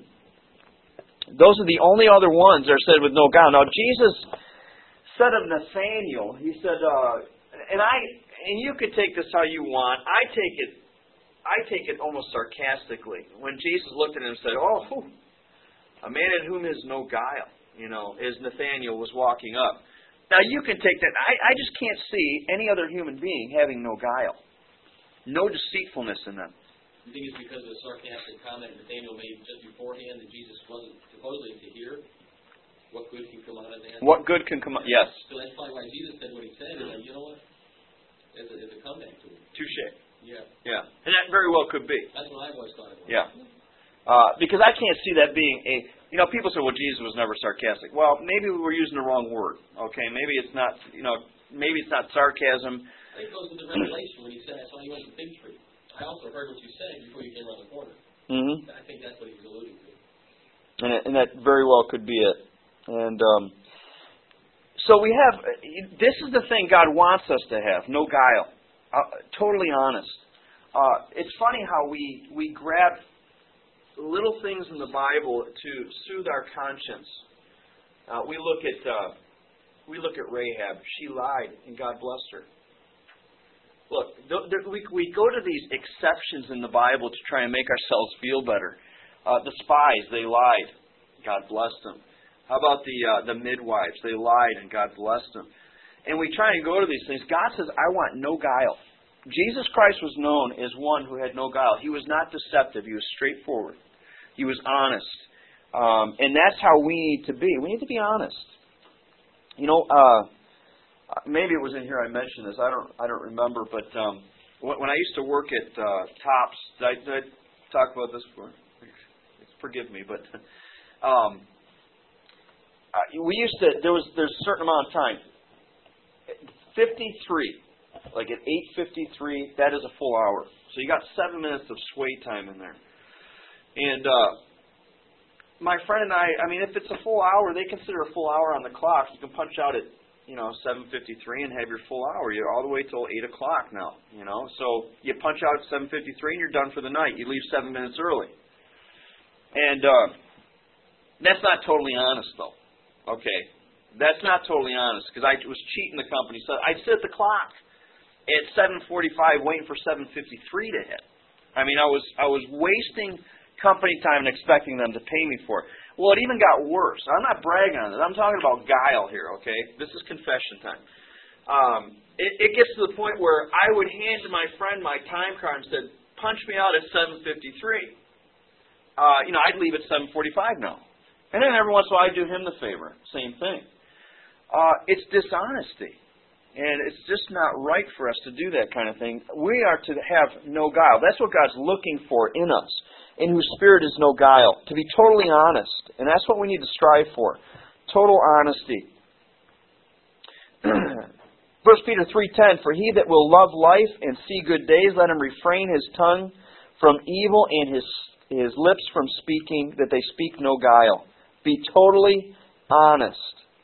Those are the only other ones that are said with no guile. Now Jesus said of Nathanael, He said, uh, and I, and you could take this how you want. I take it, I take it almost sarcastically. When Jesus looked at him and said, "Oh, whew, a man in whom is no guile," you know, as Nathanael was walking up. Now, you can take that. I, I just can't see any other human being having no guile. No deceitfulness in them. You think it's because of the sarcastic comment Nathanael made just beforehand that Jesus wasn't supposedly to hear? What good can come out of that? What good can come out? Yes. So that's probably why Jesus said what He said. And like, you know what? It's a, it's a comeback to it. Touche. Yeah. Yeah. And that very well could be. That's what I've always thought it was. Yeah. Uh, because I can't see that being a... You know, people say, well, Jesus was never sarcastic. Well, maybe we're using the wrong word. Okay, maybe it's not, you know, maybe it's not sarcasm. I think it goes with the revelation when He said, I saw you under the fig tree. I also heard what you said before you came around the corner. Mm-hmm. I think that's what He was alluding to. And, it, and that very well could be it. And um, so we have, this is the thing God wants us to have, no guile. Uh, totally honest. Uh, it's funny how we, we grab little things in the Bible to soothe our conscience. Uh, we look at uh, we look at Rahab. She lied, and God blessed her. Look, th- th- we we go to these exceptions in the Bible to try and make ourselves feel better. Uh, the spies, they lied. God blessed them. How about the uh, the midwives? They lied, and God blessed them. And we try and go to these things. God says, I want no guile. Jesus Christ was known as one who had no guile. He was not deceptive. He was straightforward. He was honest. Um, and that's how we need to be. We need to be honest. You know, uh, maybe it was in here I mentioned this. I don't I don't remember. But um, when I used to work at uh, Tops, did I, did I talk about this before? Forgive me. But um, we used to, there was there's a certain amount of time. fifty-three like at eight fifty-three, that is a full hour. So you got seven minutes of sway time in there. And uh, my friend and I, I mean, if it's a full hour, they consider a full hour on the clock. You can punch out at, you know, seven fifty-three and have your full hour. You're all the way till eight o'clock now, you know. So you punch out at seven fifty-three and you're done for the night. You leave seven minutes early. And uh, that's not totally honest, though. Okay. That's not totally honest, because I was cheating the company. So I'd sit at the clock at seven forty-five waiting for seven fifty-three to hit. I mean, I was I was wasting company time and expecting them to pay me for it. Well, it even got worse. I'm not bragging on it. I'm talking about guile here, okay? This is confession time. Um, it, it gets to the point where I would hand to my friend my time card and said, punch me out at seven fifty-three. Uh, you know, I'd leave at seven forty-five now. And then every once in a while I'd do him the favor. Same thing. Uh, it's dishonesty. And it's just not right for us to do that kind of thing. We are to have no guile. That's what God's looking for in us, in whose spirit is no guile. To be totally honest. And that's what we need to strive for. Total honesty. First Peter three ten, for he that will love life and see good days, let him refrain his tongue from evil and his, his lips from speaking, that they speak no guile. Be totally honest.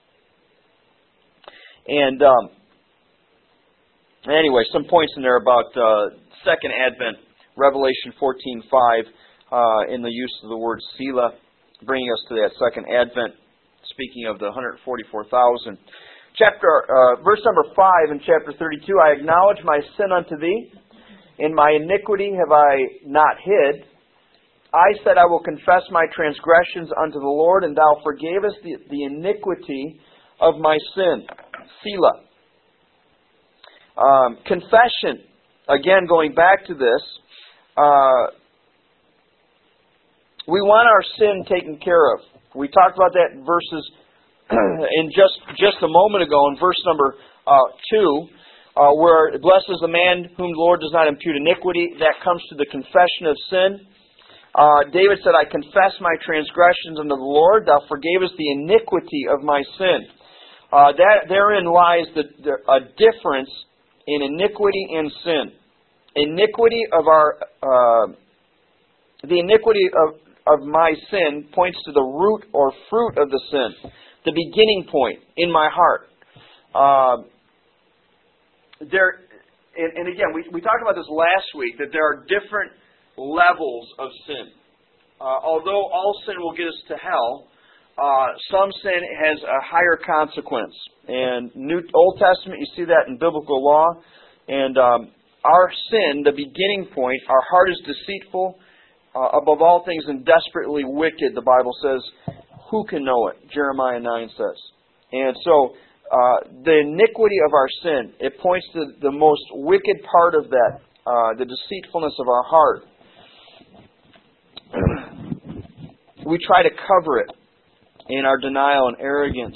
And um, anyway, some points in there about uh, Second Advent, Revelation fourteen five, uh, in the use of the word Selah, bringing us to that Second Advent, speaking of the one hundred forty-four thousand. Chapter, uh, verse number five in chapter thirty-two, I acknowledge my sin unto thee, and my iniquity have I not hid. I said, I will confess my transgressions unto the Lord, and thou forgavest the, the iniquity of my sin. Selah. Um, confession. Again, going back to this, uh, we want our sin taken care of. We talked about that in verses in just just a moment ago in verse number uh, two, uh, where blessed is the man whom the Lord does not impute iniquity. That comes to the confession of sin. Uh, David said, I confess my transgressions unto the Lord. Thou forgavest the iniquity of my sin. Uh, that therein lies the, the, a difference in iniquity and sin. Iniquity of our, uh, the iniquity of, of my sin points to the root or fruit of the sin, the beginning point in my heart. Uh, there, and, and again, we, we talked about this last week, that there are different levels of sin. Uh, although all sin will get us to hell, Uh, some sin has a higher consequence. And New Old Testament, you see that in biblical law. And um, our sin, the beginning point, our heart is deceitful, uh, above all things, and desperately wicked, the Bible says. Who can know it? Jeremiah nine says. And so, uh, the iniquity of our sin, it points to the most wicked part of that, uh, the deceitfulness of our heart. We try to cover it in our denial and arrogance.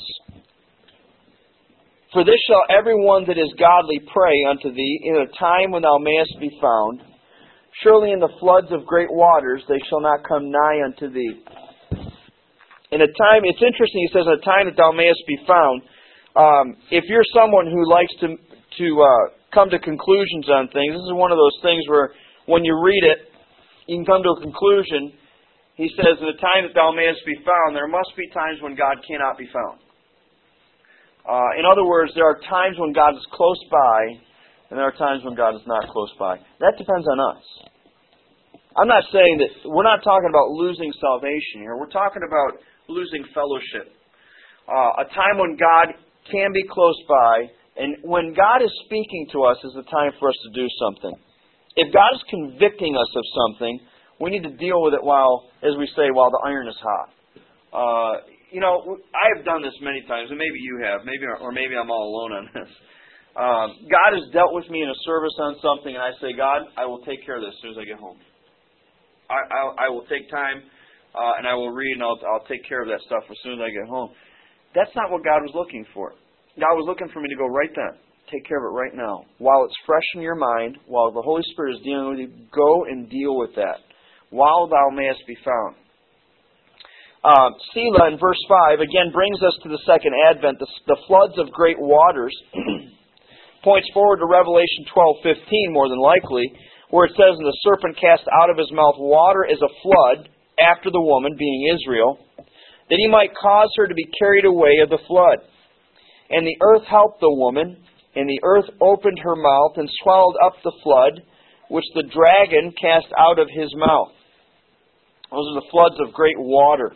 For this shall every one that is godly pray unto thee in a time when thou mayest be found. Surely in the floods of great waters they shall not come nigh unto thee. In a time, it's interesting, he says, in a time that thou mayest be found. Um, if you're someone who likes to to uh, come to conclusions on things, this is one of those things where when you read it, you can come to a conclusion. He says, in the time that thou mayest be found, there must be times when God cannot be found. Uh, in other words, there are times when God is close by, and there are times when God is not close by. That depends on us. I'm not saying that, we're not talking about losing salvation here. We're talking about losing fellowship. Uh, a time when God can be close by, and when God is speaking to us is the time for us to do something. If God is convicting us of something, we need to deal with it while, as we say, while the iron is hot. Uh, you know, I have done this many times, and maybe you have, maybe, or maybe I'm all alone on this. Um, God has dealt with me in a service on something, and I say, God, I will take care of this as soon as I get home. I, I, I will take time, uh, and I will read, and I'll, I'll take care of that stuff as soon as I get home. That's not what God was looking for. God was looking for me to go right then. Take care of it right now. While it's fresh in your mind, while the Holy Spirit is dealing with you, go and deal with that. While thou mayest be found. Uh, Selah in verse five, again, brings us to the second advent, the, the floods of great waters. points forward to Revelation twelve fifteen, more than likely, where it says, "And the serpent cast out of his mouth water as a flood after the woman," being Israel, "that he might cause her to be carried away of the flood. And the earth helped the woman, and the earth opened her mouth and swallowed up the flood, which the dragon cast out of his mouth." Those are the floods of great water.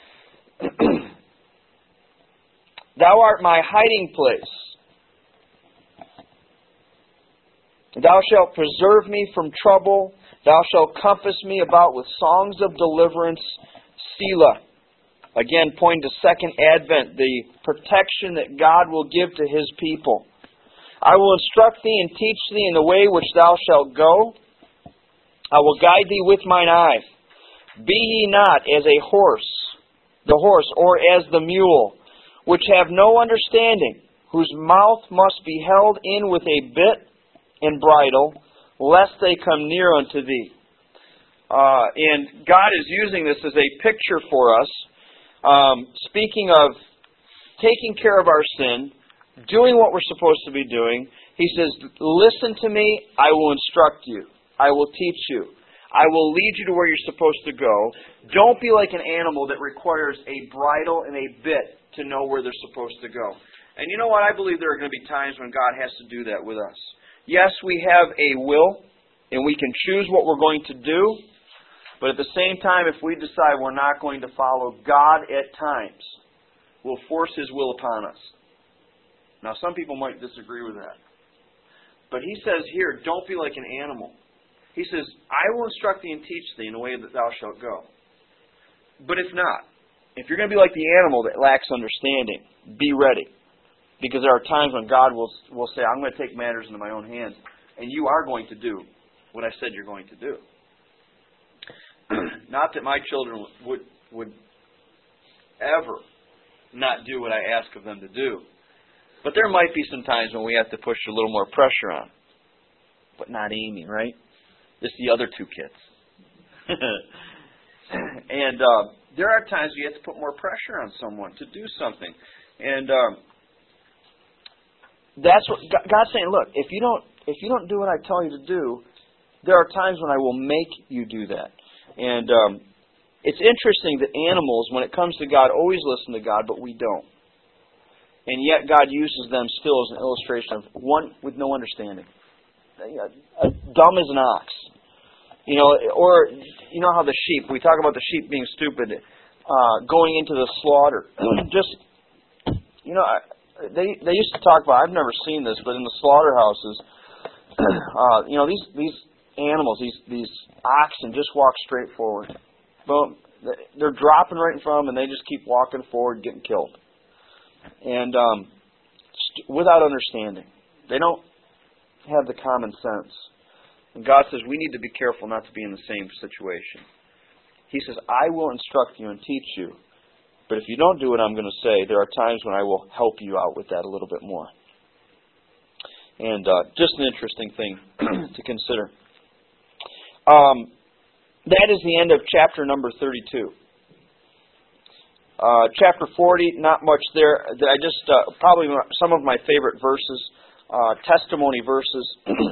"Thou art my hiding place. Thou shalt preserve me from trouble. Thou shalt compass me about with songs of deliverance. Selah." Again, pointing to Second Advent, the protection that God will give to His people. "I will instruct thee and teach thee in the way which thou shalt go. I will guide thee with mine eye. Be ye not as a horse, the horse, or as the mule, which have no understanding, whose mouth must be held in with a bit and bridle, lest they come near unto thee." Uh, and God is using this as a picture for us. Um, speaking of taking care of our sin, doing what we're supposed to be doing, He says, "Listen to me, I will instruct you. I will teach you. I will lead you to where you're supposed to go." Don't be like an animal that requires a bridle and a bit to know where they're supposed to go. And you know what? I believe there are going to be times when God has to do that with us. Yes, we have a will, and we can choose what we're going to do. But at the same time, if we decide we're not going to follow God at times, we'll force His will upon us. Now, some people might disagree with that. But He says here, don't be like an animal. He says, "I will instruct thee and teach thee in the way that thou shalt go." But if not, if you're going to be like the animal that lacks understanding, be ready. Because there are times when God will, will say, "I'm going to take matters into my own hands," and you are going to do what I said you're going to do. Not that my children would, would ever not do what I ask of them to do. But there might be some times when we have to push a little more pressure on. But not Amy, right? Just the other two kids. And uh, there are times you have to put more pressure on someone to do something. And um, that's what God's saying. Look, if you don't if you don't do what I tell you to do, there are times when I will make you do that. And um, it's interesting that animals, when it comes to God, always listen to God, but we don't. And yet God uses them still as an illustration of one with no understanding. Dumb as an ox. You know, or you know how the sheep, we talk about the sheep being stupid, uh, going into the slaughter. Just, you know, they they used to talk about, I've never seen this, but in the slaughterhouses, uh, you know, these these animals, these these oxen just walk straight forward. Boom. They're dropping right in front of them, and they just keep walking forward, getting killed. And um, st- without understanding. They don't have the common sense. And God says we need to be careful not to be in the same situation. He says, "I will instruct you and teach you. But if you don't do what I'm going to say, there are times when I will help you out with that a little bit more." And uh, just an interesting thing to consider. Um, that is the end of chapter number thirty-two. Uh, chapter forty, not much there. I just, uh, probably some of my favorite verses, uh, testimony verses.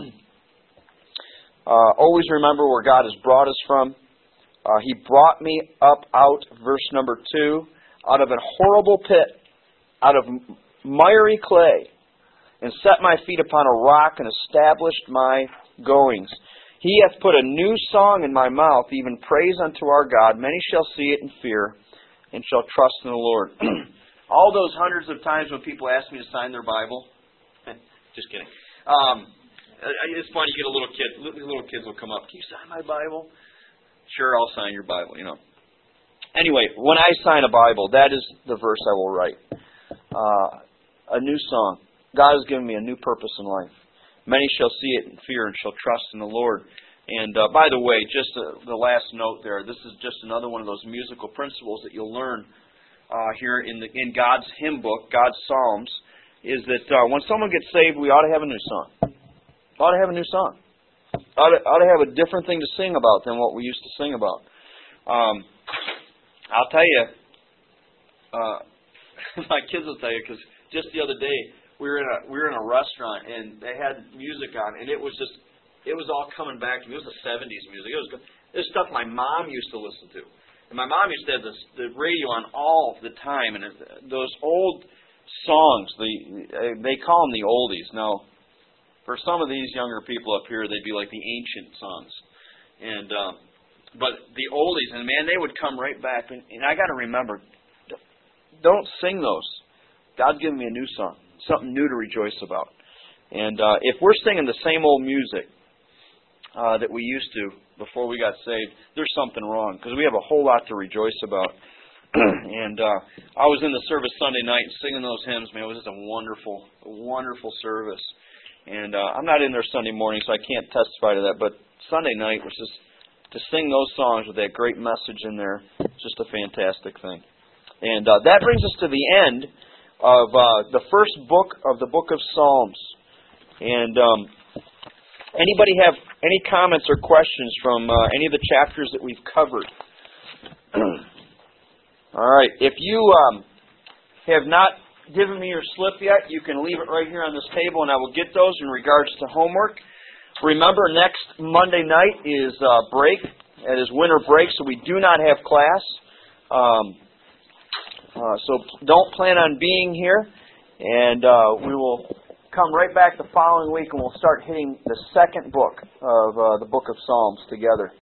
uh, always remember where God has brought us from. Uh, he brought me up out, verse number two, out of a horrible pit, out of miry clay, and set my feet upon a rock and established my goings. He hath put a new song in my mouth, even praise unto our God. Many shall see it and fear, and shall trust in the Lord. All those hundreds of times when people ask me to sign their Bible, just kidding. Um, it's funny, you get a little kid, little kids will come up, "Can you sign my Bible?" "Sure, I'll sign your Bible," you know. Anyway, when I sign a Bible, that is the verse I will write. Uh, a new song. God has given me a new purpose in life. Many shall see it and fear and shall trust in the Lord. And uh, by the way, just uh, the last note there, this is just another one of those musical principles that you'll learn uh, here in the in God's hymn book, God's Psalms, is that uh, when someone gets saved, we ought to have a new song. Ought to have a new song. Ought to, ought to have a different thing to sing about than what we used to sing about. Um, I'll tell you, uh, my kids will tell you, because just the other day we were in a we were in a restaurant and they had music on, and it was just it was all coming back to me. It was the seventies music. It was good. This stuff my mom used to listen to. And my mom used to have this, the radio on all the time. And those old songs, the, they call them the oldies. Now, for some of these younger people up here, they'd be like the ancient songs. And um, But the oldies, and man, they would come right back. And, and I got to remember, don't sing those. God's giving me a new song, something new to rejoice about. And uh, if we're singing the same old music uh, that we used to before we got saved, there's something wrong, because we have a whole lot to rejoice about. and uh, I was in the service Sunday night singing those hymns. Man, it was just a wonderful, wonderful service. And uh, I'm not in there Sunday morning, so I can't testify to that. But Sunday night was just to sing those songs with that great message in there. It's just a fantastic thing. And uh, that brings us to the end of uh, the first book of the book of Psalms. And um, anybody have any comments or questions from uh, any of the chapters that we've covered? All right. If you um, have not given me your slip yet, you can leave it right here on this table, and I will get those in regards to homework. Remember, next Monday night is uh, break. It is winter break, so we do not have class. Um, uh, so don't plan on being here, and uh, we will come right back the following week, and we'll start hitting the second book of uh, the book of Psalms together.